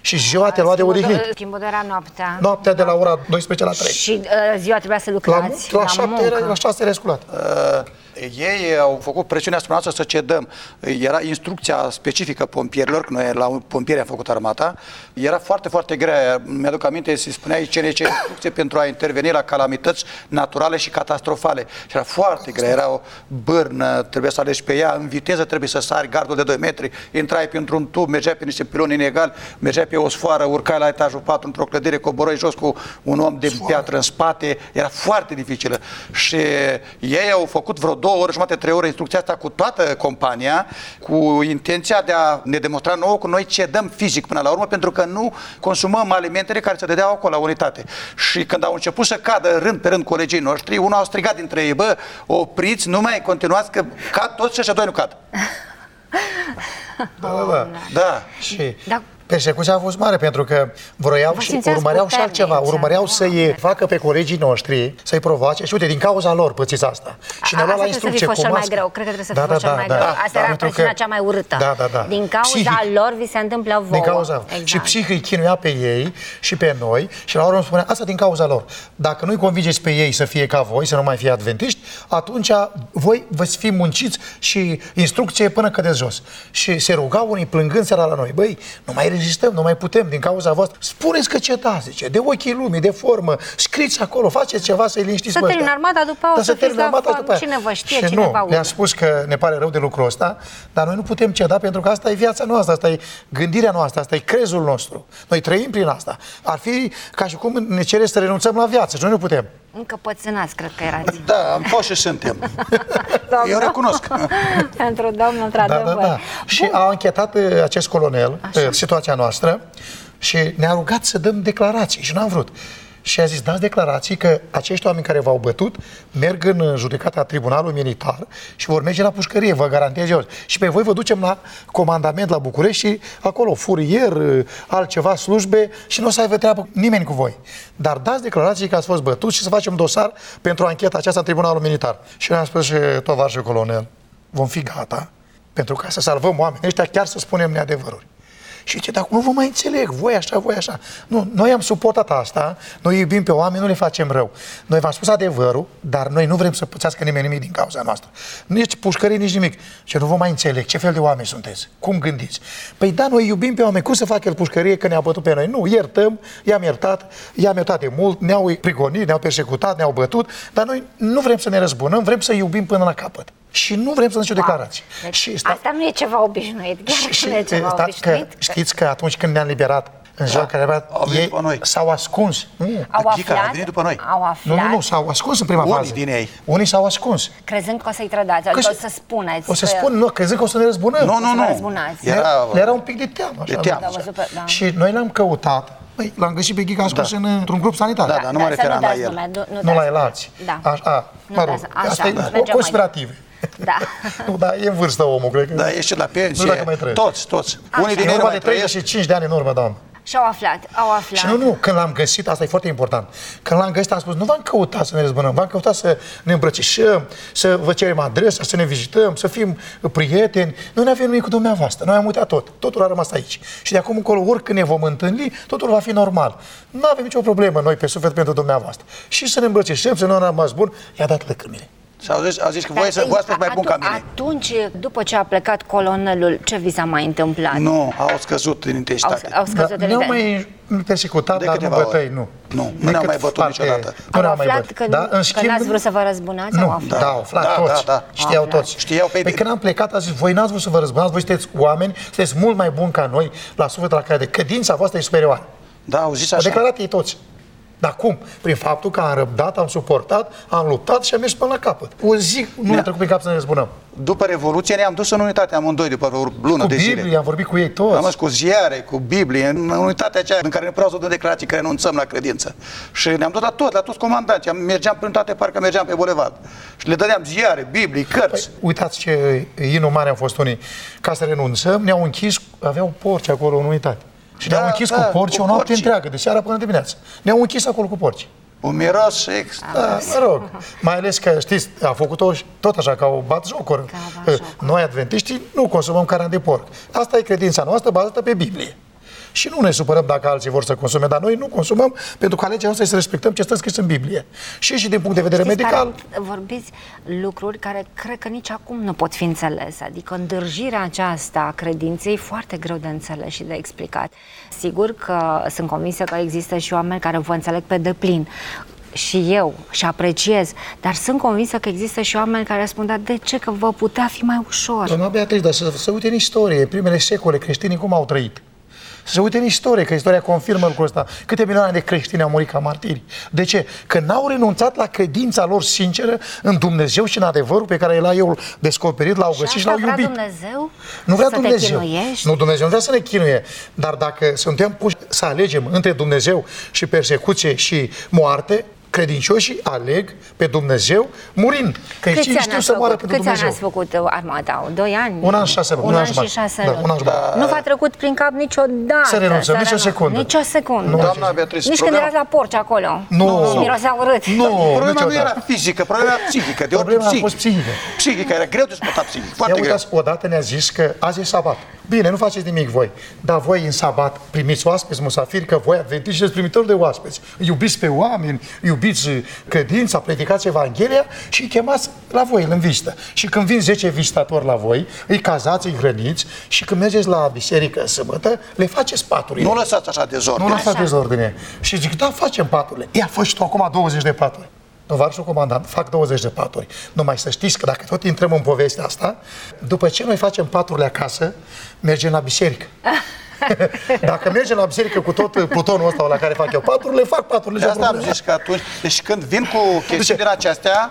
Și ziua te lua de odihnit. Schimbul era noaptea. Noaptea de la ora douăsprezece la trei. Și uh, ziua trebuia să lucrați La, la, la șapte era, muncă. la șase era sculat. Uh, ei au făcut presiunea asupra noastră să cedăm. Era instrucția specifică pompierilor, că noi la pompieri am făcut armata, era foarte, foarte grea. Mi-aduc aminte, se spunea aici ce instrucție pentru a interveni la calamități naturale și catastrofale. Și era foarte grea, era o bârnă, trebuie să alegi pe ea, în viteză trebuie să sari gardul de doi metri, intrai printr-un tub, mergeai pe niște piloni inegali, mergeai pe o sfoară, urcai la etajul patru într-o clădire, coboroi jos cu un om de piatră în spate, era foarte dificilă. Și ei au făcut vreo două ore, jumătate, trei ore instrucția asta cu toată compania, cu intenția de a ne demonstra nouă că noi cedăm fizic până la urmă, pentru că nu consumăm alimentele care se dădeau acolo la unitate. Și când au început să cadă rând pe rând colegii noștri, unul au strigat dintre ei, bă, opriți, nu mai continuați, că cad toți și așa doi nu cad. Da, da, da. Da. Și Da. persecuția a fost mare, pentru că vroiau Vă și simțeați urmăreau și puternici, altceva. Urmăreau wow. să-i facă pe colegii noștri, să-i provoace. Și uite, din cauza lor pățiți asta. Și ne-au luat la Asta trebuie să instrucție fi fost cel cu mai mască. greu. Cred că trebuie să Da, fi da, fost cel da, mai da. greu. Da, Asta era pentru presiunea că- cea mai urâtă. Da, da, da. Din cauza Psihic. lor vi se întâmplă vouă. Din cauza. Exact. Și psihic chinuia pe ei și pe noi și la urmă îmi spunea, asta din cauza lor. Dacă nu-i convingeți pe ei să fie ca voi, să nu mai fie adventiști, atunci voi veți fi munciți și instrucție până cădeți jos. Și se rugau unii plângând seara la noi, băi, nu mai rezistăm, nu mai putem din cauza voastră. Spuneți că ce da, zice, de ochii lumii, de formă, scriți acolo, faceți ceva să-i liniștiți Să pe ăștia. termin armata, după aia o Dar să să termin fiți la armata fam, după aia. cine vă știe, și cine nu, vă aude. le-am spus că ne pare rău de lucrul ăsta, dar noi nu putem ceda pentru că asta e viața noastră, asta e gândirea noastră, asta e crezul nostru. Noi trăim prin asta. Ar fi ca și cum ne cere să renunțăm la viață și noi nu putem. Încă pățânați, cred că erați. Da, am fost și suntem. Domnul. Eu recunosc. Pentru domnul, Da, într-adevăr. da, da. Și a anchetat uh, acest colonel uh, situația noastră și ne-a rugat să dăm declarații și nu am vrut. Și a zis, dați declarații că acești oameni care v-au bătut merg în judecata tribunalului militar și vor merge la pușcărie, vă garantez eu. Și pe voi vă ducem la comandament la București și acolo, furier, uh, altceva, slujbe și nu o să aibă treabă nimeni cu voi. Dar dați declarații că ați fost bătuți și să facem dosar pentru ancheta aceasta în tribunalul militar. Și noi am spus și tovarășul colonel, vom fi gata pentru ca să salvăm oamenii ăștia, chiar să spunem neadevăruri. Și zice, dar nu vă mai înțeleg, voi așa, voi așa. Nu, noi am suportat asta, noi iubim pe oameni, nu le facem rău. Noi v-am spus adevărul, dar noi nu vrem să pățească nimeni nimic din cauza noastră. Nici pușcării, nici nimic. Și nu vă mai înțeleg, ce fel de oameni sunteți? Cum gândiți? Păi da, noi iubim pe oameni, cum să facă el pușcărie că ne-a bătut pe noi? Nu, iertăm, i-am iertat, i-am iertat de mult, ne-au prigonit, ne-au persecutat, ne-au bătut, dar noi nu vrem să ne răzbunăm, vrem să iubim până la capăt. Și nu vrem să nicio declarație. Deci și sta... asta nu e ceva obișnuit, chiar și, nu e ceva sta, obișnuit. Că, știți că atunci când ne-am liberat în ziua care avea, au venit ei după noi. s-au ascuns. Nu, Au Ghica, a aflat, venit după noi. au aflat, nu, nu, nu, s-au ascuns în prima Unii fază. din ei. Unii s-au ascuns. crezând că o să-i trădați, adică o să spuneți. O să că- spun, nu, crezând că o să ne răzbunăm. Nu, nu, să vă nu. răzbunați. Era, Era, le era un pic de teamă. Așa, de teamă. Da, văzut pe- da. Și noi l-am căutat. Păi, l-am găsit pe Ghica ascuns Da. în, într-un grup sanitar. Da, da, nu mă să referam la dați el. nume, nu, Nu la dați el nume. alții. Da. Așa, Nu mă rog, dați- așa, asta e mergem o mai conspirative. Da. Nu, dar e în vârstă omul, cred că. Da, ești la pensie. Nu dacă mai trăiește. Toți, toți. Unii Așa. din E ei nu vorba mai de trăiesc. treizeci și cinci de ani în urmă, doamnă. Și-au aflat, au aflat. Și nu, nu, când l-am găsit, asta e foarte important, când l-am găsit am spus, nu v-am căutat să ne răzbunăm, v-am căutat să ne îmbrățișăm, să vă cerem adresa, să ne vizităm, să fim prieteni. Noi nu avem nimic cu dumneavoastră, noi am uitat tot, totul a rămas aici. Și de acum încolo, oricând ne vom întâlni, totul va fi normal. Nu avem nicio problemă noi pe suflet pentru dumneavoastră. Și să ne îmbrățișăm, să nu am rămas bun, i-a dat lăcrimile. Și au zis, au zis că voi să voi sunteți mai bun ca mine. Atunci, după ce a plecat colonelul, ce vi s-a mai întâmplat? Nu, au scăzut din Au, intensitate. au scăzut Da, de ne-au mai persecutat, De dar nu câteva bătăi, ori. nu. Nu, nu Decât ne-au mai bătut foarte- niciodată. Nu Au ne-au mai aflat bătut. că, Da, că în schimb, n-ați vrut să vă răzbunați? Au Nu, aflat. da, au aflat Da, toți. da, da. Știau Aflat. toți. Știau pe- Păi când am plecat, a zis, voi n-ați vrut să vă răzbunați, voi sunteți oameni, sunteți mult mai buni ca noi la suflet, la care de credința voastră e superioară. Da, au zis Au așa. declarat ei toți. Dar cum? Prin faptul că am răbdat, am suportat, am luptat și am mers până la capăt. O zi nu ne-a trecut prin cap să ne răzbunăm. După Revoluție ne-am dus în unitate amândoi după o lună Cu de zile. Biblie, am vorbit cu ei Am toți. mers cu ziare, cu Biblie, în unitatea aceea în care ne puneau să dăm declarații că renunțăm la credință. Și ne-am dus la tot, la toți comandanții. Am- Mergeam prin toate, parcă mergeam pe bulevard. Și le dădeam ziare, Biblii, cărți. Păi, uitați ce inumani au fost unii. Ca să renunțăm, ne-au închis, aveau porci acolo în unitate. Și Da, ne-au închis da, cu porci cu o noapte porci. întreagă, de seara până dimineață. Ne-au închis acolo cu porci. Un miros ex... Da, mă rog, mai ales că, știți, a făcut-o și tot așa, ca o batjocură. batjocură. Noi, adventiștii, nu consumăm carne de porc. Asta e credința noastră bazată pe Biblie. Și nu ne supărăm dacă alții vor să consume, dar noi nu consumăm, pentru că alegerea noastră este să respectăm ce stă scris în Biblie. Și și din punct de vedere Știți, medical... Vorbiți lucruri care cred că nici acum nu pot fi înțelese. Adică îndârjirea aceasta a credinței e foarte greu de înțeles și de explicat. Sigur că sunt convinsă că există și oameni care vă înțeleg pe deplin. Și eu, și apreciez, dar sunt convinsă că există și oameni care spun, dar de ce? Că vă putea fi mai ușor. Doamna Beatrice, dar să se uite în istorie, primele secole, creștinii cum au trăit. Să se uite în istorie, că istoria confirmă lucrul ăsta. Câte milioane de creștini au murit ca martiri. De ce? Că n-au renunțat la credința lor sinceră în Dumnezeu și în adevărul pe care l-a eu descoperit, l-au găsit și, și l-au iubit. Vrea Dumnezeu nu vrea să Dumnezeu. te chinuiești? Nu, Dumnezeu nu vrea să ne chinuie. Dar dacă suntem puși să alegem între Dumnezeu și persecuție și moarte, credincioșii aleg pe Dumnezeu murind. Că e cine știu să moară pentru Dumnezeu. Câți ani ați făcut armata? Doi ani? Un an și șase luni. Un an și șase luni. Nu v-a trecut prin cap niciodată Să renunțăm, nici o secundă. Nici o secundă. Doamna Beatrice, nici când erați la porci acolo. Nu. Și mirosea urât. Nu. Problema nu era fizică, problema era psihică. De Problema a fost psihică. Psihică, era greu de suportat psihic. Foarte greu. Uitați, odată ne-a zis că azi e sabat. Bine, nu faceți nimic voi, dar voi în sabat primiți oaspeți, musafiri, că voi adventiști și sunteți primitori de oaspeți. Iubiți pe oameni, iubiți credința, predicați Evanghelia și îi chemați la voi, în vizită. Și când vin zece vizitatori la voi, îi cazați, îi hrăniți și când mergeți la biserică sâmbătă, le faceți paturile. Nu lăsați așa dezordine. Nu lăsați dezordine. Și zic, da, facem paturile. Ia, fă și tu acum douăzeci de paturi. Tovarășul comandant, fac douăzeci de paturi. Numai să știți că dacă tot intrăm în povestea asta, după ce noi facem paturile acasă, mergem la biserică. Dacă mergem la biserică cu tot plutonul ăsta la care fac eu paturile, fac paturile. De asta am zis că atunci, deci când vin cu chestii din acestea,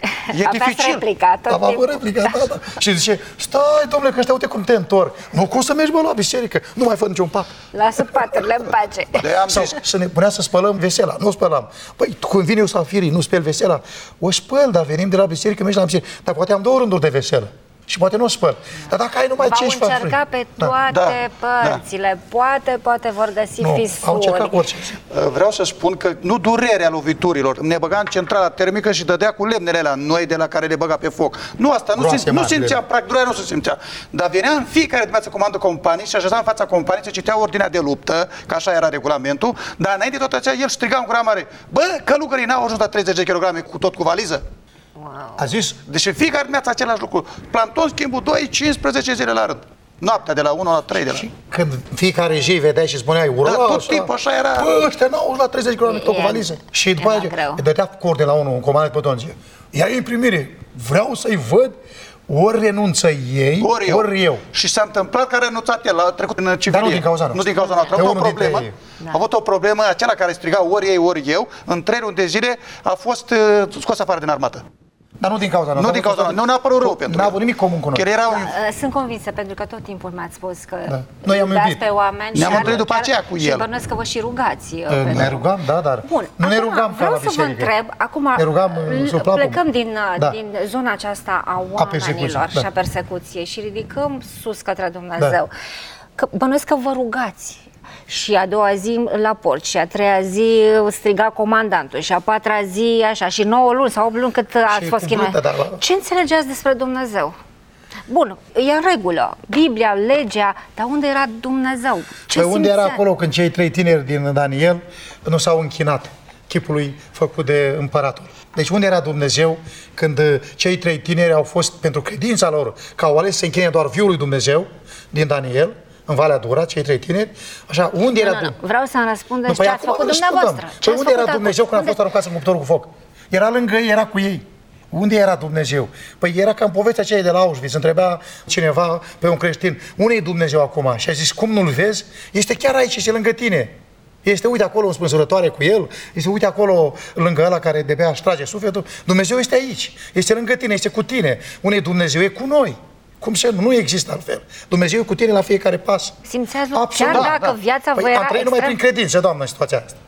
e dificil. Replica, tot am avut replica, da, da. Și zice, stai, domnule, că ăștia, uite cum te întorc. Nu, cum să mergi, bă, la biserică? Nu mai fă niciun pat. Lasă paturile în pace. Sau să ne punea să spălăm vesela. Nu spălam. Păi, când vine eu safirii, nu speli vesela. O spăl, dar venim de la biserică, mergi la biserică. Dar poate am două rânduri de veselă. Și poate nu o spăl. Dar dacă ai numai cinci paturi... V-au încercat pe toate da. părțile. Da. Poate, poate vor găsi nu, fisuri. Au încercat orice. Vreau să spun că nu durerea loviturilor. Ne băga în centrala termică și dădea cu lemnele alea noi de la care le băga pe foc. Nu asta, nu, Groase, simțea, nu simțea, practic durerea nu se simțea. Dar venea în fiecare dimineață comandă companii și așeza în fața companiei, se citea ordinea de luptă, că așa era regulamentul, dar înainte de tot aceea el striga în gura mare: bă, călugării n-au ajuns la treizeci de kilograme cu tot cu valiză. Wow. A zis? Deci fiecare dimineață același lucru. Planton schimbul doi, cincisprezece zile la rând. Noaptea de la unu la trei de la... Și când fiecare zi vedeai și spuneai, ura, da, tot așa, timpul așa era. Bă, ăștia n-au ajuns la treizeci de kilograme tot cu valiză. Și după aia îi dădea cu ordine la unul, un comandant pe ton, zice, ia ei în primire, vreau să-i văd, ori renunță ei, ori eu. ori eu. Și s-a întâmplat că a renunțat el, a trecut în civilie. Dar nu din cauza noastră. Nu din cauza noastră. A avut o problemă, da. a avut o problemă, acela care striga ori ei, ori eu, în trei luni de zile a fost uh, scos afară din armată. Dar nu din cauza noastră. Nu din cauza noastră. Nu ne-a părut rău pentru N-a avut nimic comun cu noi. Era un... da, sunt convinsă, pentru că tot timpul mi-ați spus că da. Noi am iubit pe oameni. Ne-am întâlnit după aceea cu el. Și bănuiesc că vă și rugați. Uh, ne rugam, da, dar Bun. nu ne acum, rugam ca la biserică. Vreau să vă întreb, acum ne rugam, plecăm din, da. din zona aceasta a oamenilor a și da. a persecuției și ridicăm sus către Dumnezeu. Da. Că bănuiesc că vă rugați. Și a doua zi la porci, și a treia zi striga comandantul, și a patra zi așa, și nouă luni sau opt luni cât ați fost chinuit. La... Ce înțelegeați despre Dumnezeu? Bun, e în regulă, Biblia, legea, dar unde era Dumnezeu? Ce păi unde era acolo când cei trei tineri din Daniel nu s-au închinat chipului făcut de împăratul? Deci unde era Dumnezeu când cei trei tineri au fost pentru credința lor, că au ales să se închine doar Fiul lui Dumnezeu din Daniel, în Valea Dura, cei trei tineri, așa, unde era... Nu, nu, nu. Vreau să-mi răspundeți nu, păi ce ați făcut dumneavoastră. Păi unde era Dumnezeu când a fost aruncat în cuptorul cu foc? Era lângă ei, era cu ei. Unde era Dumnezeu? Păi era ca în povestea aceea de la Auschwitz. Întrebea cineva pe un creștin, unde e Dumnezeu acum? Și a zis, cum nu-l vezi? Este chiar aici, este lângă tine. Este, uite acolo, în spânzurătoare cu el, este, uite acolo, lângă ăla care de-abia își trage sufletul. Dumnezeu este aici, este lângă tine, este cu tine. Unde e Dumnezeu? E cu noi. Cum să nu? Nu există altfel. Dumnezeu e cu tine la fiecare pas. Simțeați chiar da, dacă da. viața păi vă era am trăit extrem... numai prin credință, Doamnă, în situația asta.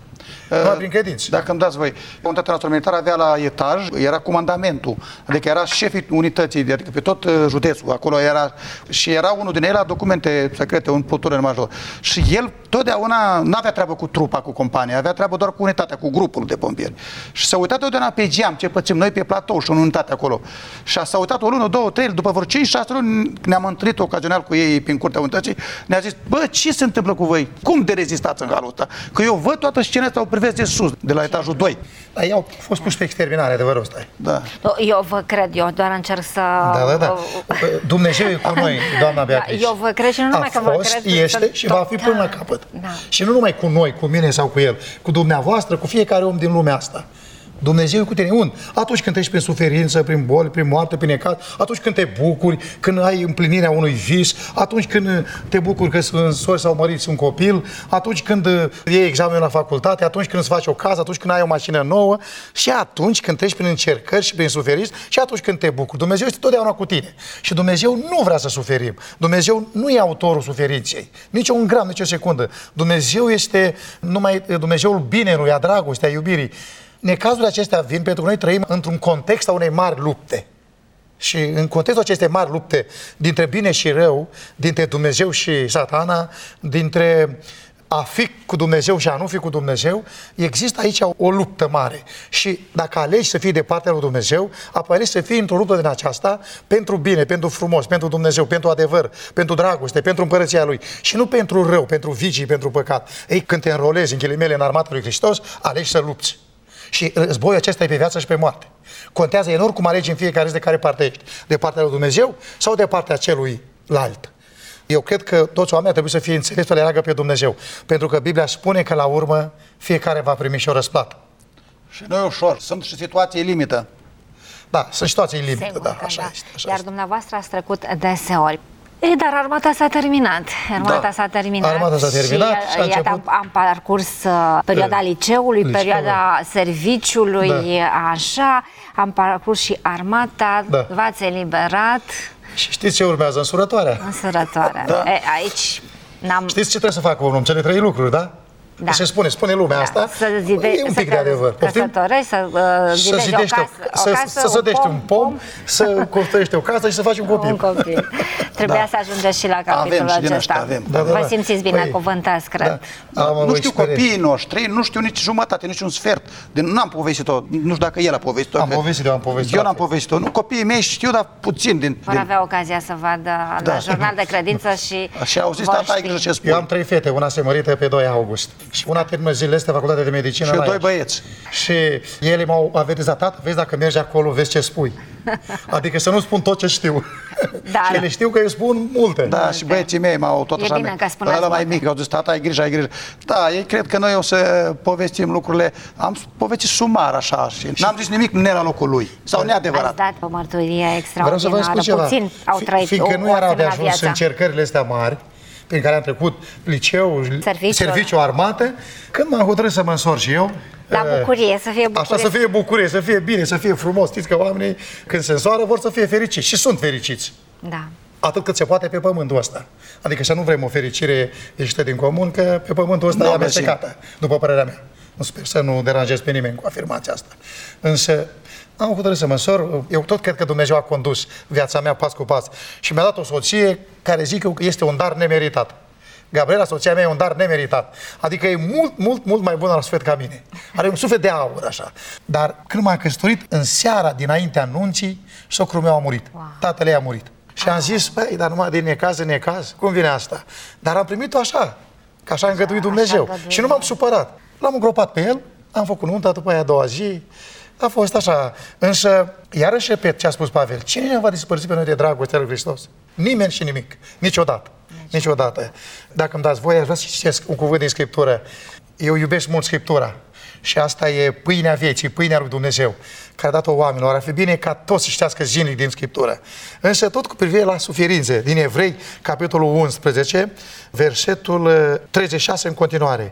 numai prin credință. Dacă îmi dați voi, unitatea noastră militară avea la etaj, era comandamentul, adică era șefii unității, adică pe tot județul, acolo era, și era unul din ei la documente secrete, un putură major. Și el totdeauna nu avea treabă cu trupa, cu compania, avea treabă doar cu unitatea, cu grupul de pompieri. Și s-a uitat totdeauna pe geam, ce pățim noi pe platou și în unitate acolo. Și s-a uitat o lună, două, trei, după vreo cinci șase luni ne-am întâlnit ocazional cu ei prin curtea unității, ne-a zis, bă, ce se întâmplă cu voi? Cum de rezistați în halul ăsta? Că eu văd toată scena asta, o privesc de sus, de la etajul doi. Dar ei au fost puși pe exterminare, adevărul ăsta. Da. Eu vă cred, eu doar încerc să... Da, da, da. Dumnezeu e cu noi, doamna Beatrice. Da, eu vă cred și nu numai a că vă fost, cred. este și va fi până la capăt. Da. Și nu numai cu noi, cu mine sau cu el, cu dumneavoastră, cu fiecare om din lumea asta. Dumnezeu e cu tine. Unde? Atunci când treci prin suferință, prin boli, prin moarte, prin necaz, atunci când te bucuri, când ai împlinirea unui vis, atunci când te bucuri că sunt sori sau măriți un copil, atunci când iei examenul la facultate, atunci când îți faci o casă, atunci când ai o mașină nouă și atunci când treci prin încercări și prin suferință și atunci când te bucuri. Dumnezeu este totdeauna cu tine. Și Dumnezeu nu vrea să suferim. Dumnezeu nu e autorul suferinței. Nici un gram, nici o secundă. Dumnezeu este numai Dumnezeul binelui, a dragostei, a iubirii. Necazurile acestea vin pentru că noi trăim într-un context a unei mari lupte. Și în contextul acestei mari lupte dintre bine și rău, dintre Dumnezeu și Satana, dintre a fi cu Dumnezeu și a nu fi cu Dumnezeu, există aici o luptă mare. Și dacă alegi să fii de partea lui Dumnezeu, apoi alegi să fii într-o luptă din aceasta pentru bine, pentru frumos, pentru Dumnezeu, pentru adevăr, pentru dragoste, pentru împărăția Lui. Și nu pentru rău, pentru vicii, pentru păcat. Ei, când te înrolezi în ghilimele în armata lui Hristos, alegi să lupți. Și războiul acesta e pe viață și pe moarte. Contează enorm cum alegi în fiecare zi de care parte ești. De partea lui Dumnezeu sau de partea celuilalt. Eu cred că toți oamenii trebuie să fie înțeleși, să le leagă pe Dumnezeu. Pentru că Biblia spune că la urmă fiecare va primi și o răsplată. Și nu e ușor. Sunt și situații limită. Da, sunt situații limită, Sigur da, că așa da. este. Așa Iar este. dumneavoastră ați trecut deseori. E, dar armata s-a terminat. Armata Da. s-a terminat. Armata s-a terminat și, și a iată, început- am, am parcurs uh, perioada liceului, Liceul. perioada serviciului, Da. așa. Am parcurs și armata, Da. v-ați eliberat, Și știți ce urmează? Însurătoarea. însurătoarea. Da. E, aici n-am... Știți ce trebuie să facă un om? Cele trei lucruri, da? Da. Se spune, spune lumea Da, asta, să zide, e un să pic te de adevăr. Poftim? căsătorești, să uh, Să zidești o zidești casă, o, o să, casă, să sădești un pom, pom, să construiești o casă și să faci un copil. un copil. Trebuia Da. să ajungeți și la capitolul și din acesta. ăștia avem. Da, da, Vă da. simțiți binecuvântați, cred. Da. Am o Nu știu experiență. copiii noștri, nu știu nici jumătate, nici un sfert. De, n-am povestit-o, nu știu dacă el a povestit-o. Am că- povestit-o, am povestit-o. Eu n-am povestit-o. Nu, copiii mei știu, dar puțin din... Vor din... avea ocazia să vadă la Da. jurnal de credință și Și au zis, vor tata, ai ști. grijă ce spui. Eu am trei fete, una se mărită pe doi august. Și una termină zilele astea facultatea de medicină. Și eu la doi Iași. băieți. Și ele m-au avertizat, tată, vezi dacă mergi acolo, vezi ce spui. Adică să nu spun tot ce știu. Da. Și ele știu că eu spun multe. Da, și băieții mei m-au tot E așa. bine mi- că spuneați ăla mai multe. mic, au zis, tata, ai grijă, ai grijă. Da, ei cred că noi o să povestim lucrurile. Am povestit sumar așa și n-am zis nimic ne la locul lui. Sau neadevărat. Ați dat o mărturie Vreau să vă spun extraordinară. ceva. Puțin au Fi- trăit Fiindcă o, nu o era de asemenea ajuns viață. încercările astea mari, prin care am trecut liceu, Serviciul. serviciu, armată, când m-am hotărât să mă însor și eu, La eh, bucurie, să fie bucurie. Așa, să fie bucurie, să fie bine, să fie frumos. Știți că oamenii, când se însoară, vor să fie fericiți și sunt fericiți. Da. Atât cât se poate pe pământul ăsta. Adică să nu vrem o fericire ieșită din comun, că pe pământul ăsta Nu e am găsit. amestecată, după părerea mea. Nu sper să nu deranjez pe nimeni cu afirmația asta. Însă am hotărât să mă însor. Eu tot cred că Dumnezeu a condus viața mea pas cu pas. Și mi-a dat o soție care zic eu că este un dar nemeritat. Gabriela, soția mea, e un dar nemeritat. Adică e mult, mult, mult mai bună la suflet ca mine. Are un suflet de aur, așa. Dar când m-am căsătorit, în seara dinaintea anunții, socrul meu a murit. Wow. Tatăl ei a murit. Și am zis, băi, dar numai din necaz în necaz, cum vine asta? Dar am primit-o așa, că așa a îngăduit Dumnezeu. îngăduie. Și nu m-am supărat. L-am îngropat pe el, am făcut nunta, după aia a doua zi, a fost așa. Însă, iarăși repet ce a spus Pavel, cine ne va despărți pe noi de dragostea lui Hristos? Nimeni și nimic, niciodată. Niciodată. Dacă îmi dați voie, aș vrea să citesc un cuvânt din Scriptură. Eu iubesc mult Scriptura. Și asta e pâinea vieții, pâinea lui Dumnezeu, care a dat-o oamenilor. Ar fi bine ca toți să știască zilnic din Scriptură. Însă tot cu privire la suferințe, din Evrei, capitolul unsprezece, versetul treizeci și șase în continuare.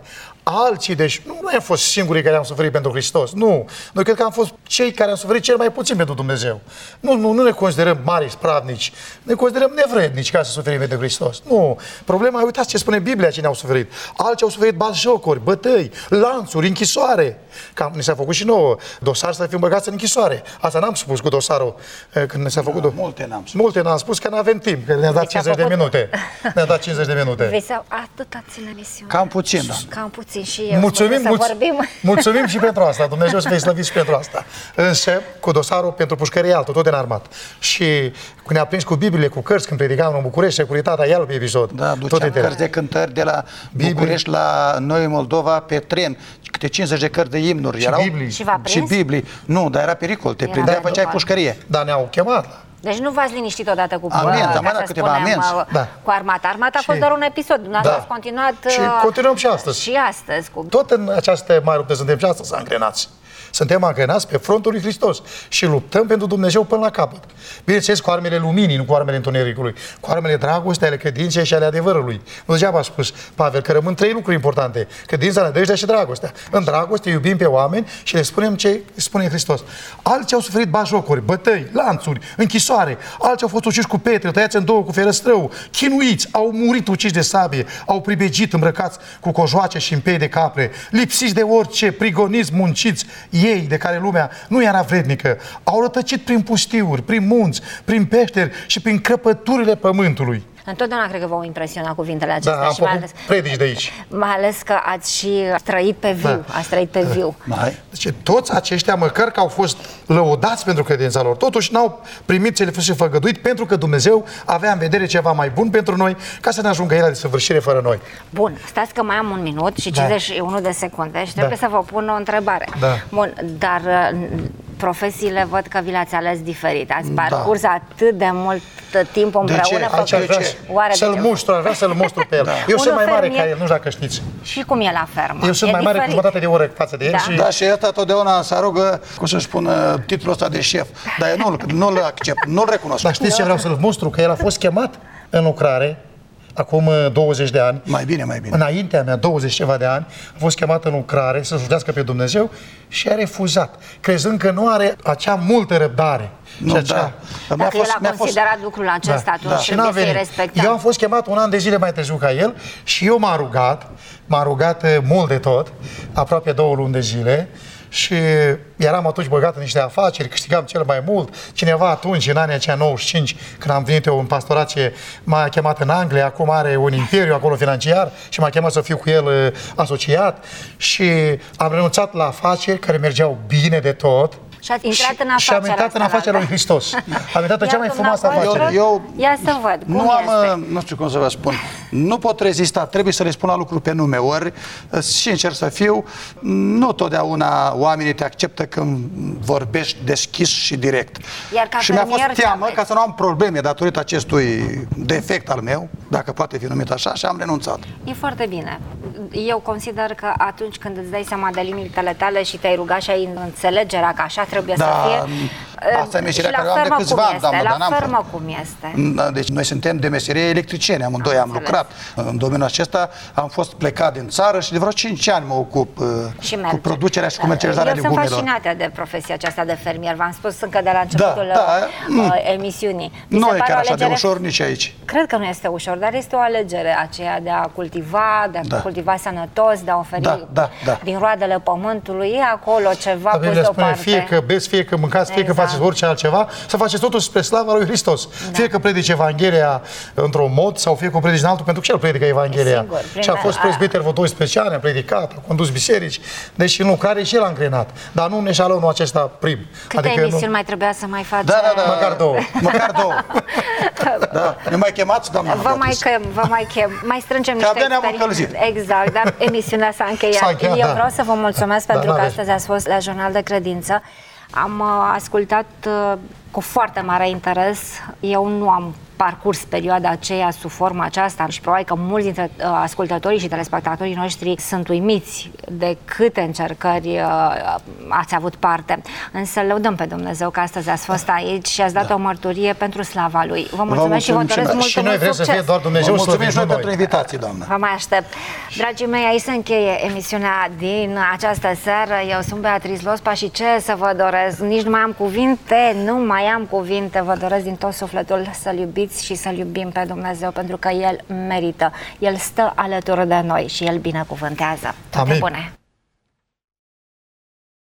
Alții, deci nu noi am fost singurii care am suferit pentru Hristos, nu. Noi cred că am fost cei care am suferit cel mai puțin pentru Dumnezeu. Nu, nu, nu ne considerăm mari spravnici, ne considerăm nevrednici ca să suferim pentru Hristos. Nu. Problema, uitați ce spune Biblia, cine au suferit. Alții au suferit batjocuri, bătăi, lanțuri, închisoare. Cam ni s-a făcut și nouă dosar să fim băgați în închisoare. Asta n-am spus cu dosarul când ne s-a făcut. Da, multe n-am spus. Multe n-am spus că nu avem timp, că ne-a dat cincizeci de minute. Ne-a dat cincizeci de minute. Vrei să atât țin emisiune? Cam puțin, da. Cam puțin și eu. Mulțumim, să mulț- vorbim. mulțumim și pentru asta. Dumnezeu să fie slăvit și pentru asta. Însă, cu dosarul pentru pușcărie altul, tot înarmat. Și când ne-a prins cu Biblie, cu cărți, când predicam în București, securitatea, iar pe episod. Da, duceam cărți de cântări de la Biblie. București la Noi Moldova pe tren. Câte cincizeci de cărți de imnuri Și erau. Biblii. Și v-a prins? Și Biblie. Nu, dar era pericol. Te Era prindeai, pericol. făceai pușcărie. Dar ne-au chemat. Deci nu v-ați liniștit odată cu Amenzi, ca am mai dat să câteva spunem, amenzi. uh, Da. cu armata. Armata a Și- fost doar un episod. Dumneavoastră Da. ați continuat Și uh, continuăm și astăzi. Și astăzi cu Tot în această mai ruptă suntem și astăzi angrenați. Suntem angrenați pe frontul lui Hristos și luptăm pentru Dumnezeu până la capăt. Bineînțeles, cu armele luminii, nu cu armele întunericului, cu armele dragostei, ale credinței și ale adevărului. Nu degeaba a spus Pavel că rămân trei lucruri importante: credința, nădejdea și dragostea. În dragoste iubim pe oameni și le spunem ce spune Hristos. Alții au suferit bajocuri, bătăi, lanțuri, închisoare. Alții au fost uciși cu pietre, tăiați în două cu ferăstrău, chinuiți, au murit uciși de sabie, au pribegit îmbrăcați cu cojoace și în pei de capre, lipsiți de orice, prigoniți, munciți, ei de care lumea nu era vrednică. Au rătăcit prin pustiuri, prin munți, prin peșteri și prin crăpăturile pământului. Întotdeauna cred că v-au impresionat cuvintele acestea. Da, am și mai făcut ales, predici de aici. mai ales că ați și trăit pe viu. Da. Ați trăit pe viu. Mai? Deci toți aceștia, măcar că au fost lăudați pentru credința lor, totuși n-au primit ce le fusese făgăduit, pentru că Dumnezeu avea în vedere ceva mai bun pentru noi, ca să ne ajungă El la desăvârșire fără noi. Bun, stați că mai am un minut și Da. cincizeci și unu de secunde și trebuie Da. să vă pun o întrebare. Da. Bun, dar uh, profesiile văd că vi le-ați ales diferit. Ați parcurs atât de mult timp împreună. ce? făcând- Aici aș vrea Oare de să-l ce? mustru, aș vrea să-l mustru pe el. Eu sunt Unul mai mare fermier- ca el, nu știu dacă știți. Și cum e la fermă? Eu sunt E mai mare cu diferit. jumătate de oră față de el Da. și... Da, și ăsta totdeauna se arogă, cum să spun, titlul ăsta de șef. Dar eu nu-l, nu-l accept, nu-l recunosc. Dar știți ce vreau să-l mustru? Că el a fost chemat în lucrare acum douăzeci de ani. Mai bine, mai bine. Înaintea mea, douăzeci ceva de ani, a fost chemat în lucrare să slujească pe Dumnezeu și a refuzat, crezând că nu are acea multă răbdare. Nu, și acea... da. Mi-a Dacă fost- el a mi-a fost- considerat lucrul acesta, atunci Da. Și n-a trebuie să-i venit. respectăm. Eu am fost chemat un an de zile mai târziu ca el și eu m-am rugat, m-am rugat eh, mult de tot, aproape două luni de zile, și eram atunci băgat în niște afaceri, câștigam cel mai mult. Cineva atunci, în anii aceia nouăzeci și cinci, când am venit eu în pastorație, m-a chemat în Anglia, acum are un imperiu acolo financiar și m-a chemat să fiu cu el eh, asociat și am renunțat la afaceri care mergeau bine de tot. Și ați intrat în și am afacerea intrat în asta, afacerea lui Hristos. Am intrat în cea mai frumoasă dumneavoastră? afacere. Eu- Ia să văd, cum Nu am, este? nu știu cum să vă spun, nu pot rezista, trebuie să le spun la lucruri pe nume, ori, sincer să fiu, nu totdeauna oamenii te acceptă când vorbești deschis și direct. Iar ca și mi-a fost fermier ce teamă aveți? ca să nu am probleme datorită acestui defect al meu, dacă poate fi numit așa, și am renunțat. E foarte bine. Eu consider că atunci când îți dai seama de limitele tale și te-ai rugat și ai înțelegerea că așa trebuie Da, să fie. asta e și meseria la care o am de fermă câțiva cum ani, doamnă, este? dar La n-am fermă făcut. cum este? Da, deci noi suntem de meserie electricieni, amândoi am înțeles. lucrat în domeniul acesta, am fost plecat din țară și de vreo cinci ani mă ocup uh, Și cu merge. producerea și comercializarea Eu sunt legumelor. fascinată de profesia aceasta de fermier. V-am spus încă de la începutul da, uh, emisiunii. Mi Nu se e pare chiar o așa de alegere- ușor nici aici. Cred că nu este ușor, dar este o alegere aceea de a cultiva, de a Da. cultiva sănătos, de a oferi Da, da, da. din roadele pământului. E acolo ceva Dar pus Biblia spune, deoparte. fie că beți, fie că mâncați, fie că Exact. faceți orice altceva, să faceți totul spre slava lui Hristos. Fie că predici Evanghelia într-un mod, sau fie că o predici în altul, pentru că și el predică Evanghelia. Sigur, prin- și a fost a- prezbiter vreo doisprezece ani, a predicat, a condus biserici, deci în lucrare și el a încrenat. Dar nu în eșalonul acesta prim. Câte emisiuni mai trebuia să mai faci? Da, da, da. Măcar două. Măcar două. Da. Ne mai chemați, doamna? Vă mai chem, vă mai chem, mai strângem Că niște abia ne-am experiențe. încălzit. Exact, dar emisiunea s-a încheiat. S-a încheiat, Eu da. vreau să vă mulțumesc pentru Da, că n-are. astăzi ați fost la Jurnal de Credință. Am uh, ascultat uh, cu foarte mare interes. Eu nu am parcurs perioada aceea sub forma aceasta și probabil că mulți dintre uh, ascultătorii și telespectatorii noștri sunt uimiți de câte încercări uh, ați avut parte. Însă lăudăm pe Dumnezeu că astăzi ați fost aici și ați dat da. o mărturie pentru slava Lui. Vă mulțumesc și vă doresc mult, și noi vrem să fie doar Dumnezeu. Vă mulțumim și noi pentru invitații, doamnă. Vă mai aștept. Dragii mei, aici se încheie emisiunea din această seară. Eu sunt Beatriz Lospa și ce să vă doresc? Nici nu mai am cuvinte, nu mai am cuvinte. Vă doresc din tot sufletul să-L iubiți și să-L iubim pe Dumnezeu, pentru că El merită. El stă alături de noi și El binecuvântează. Toate bune!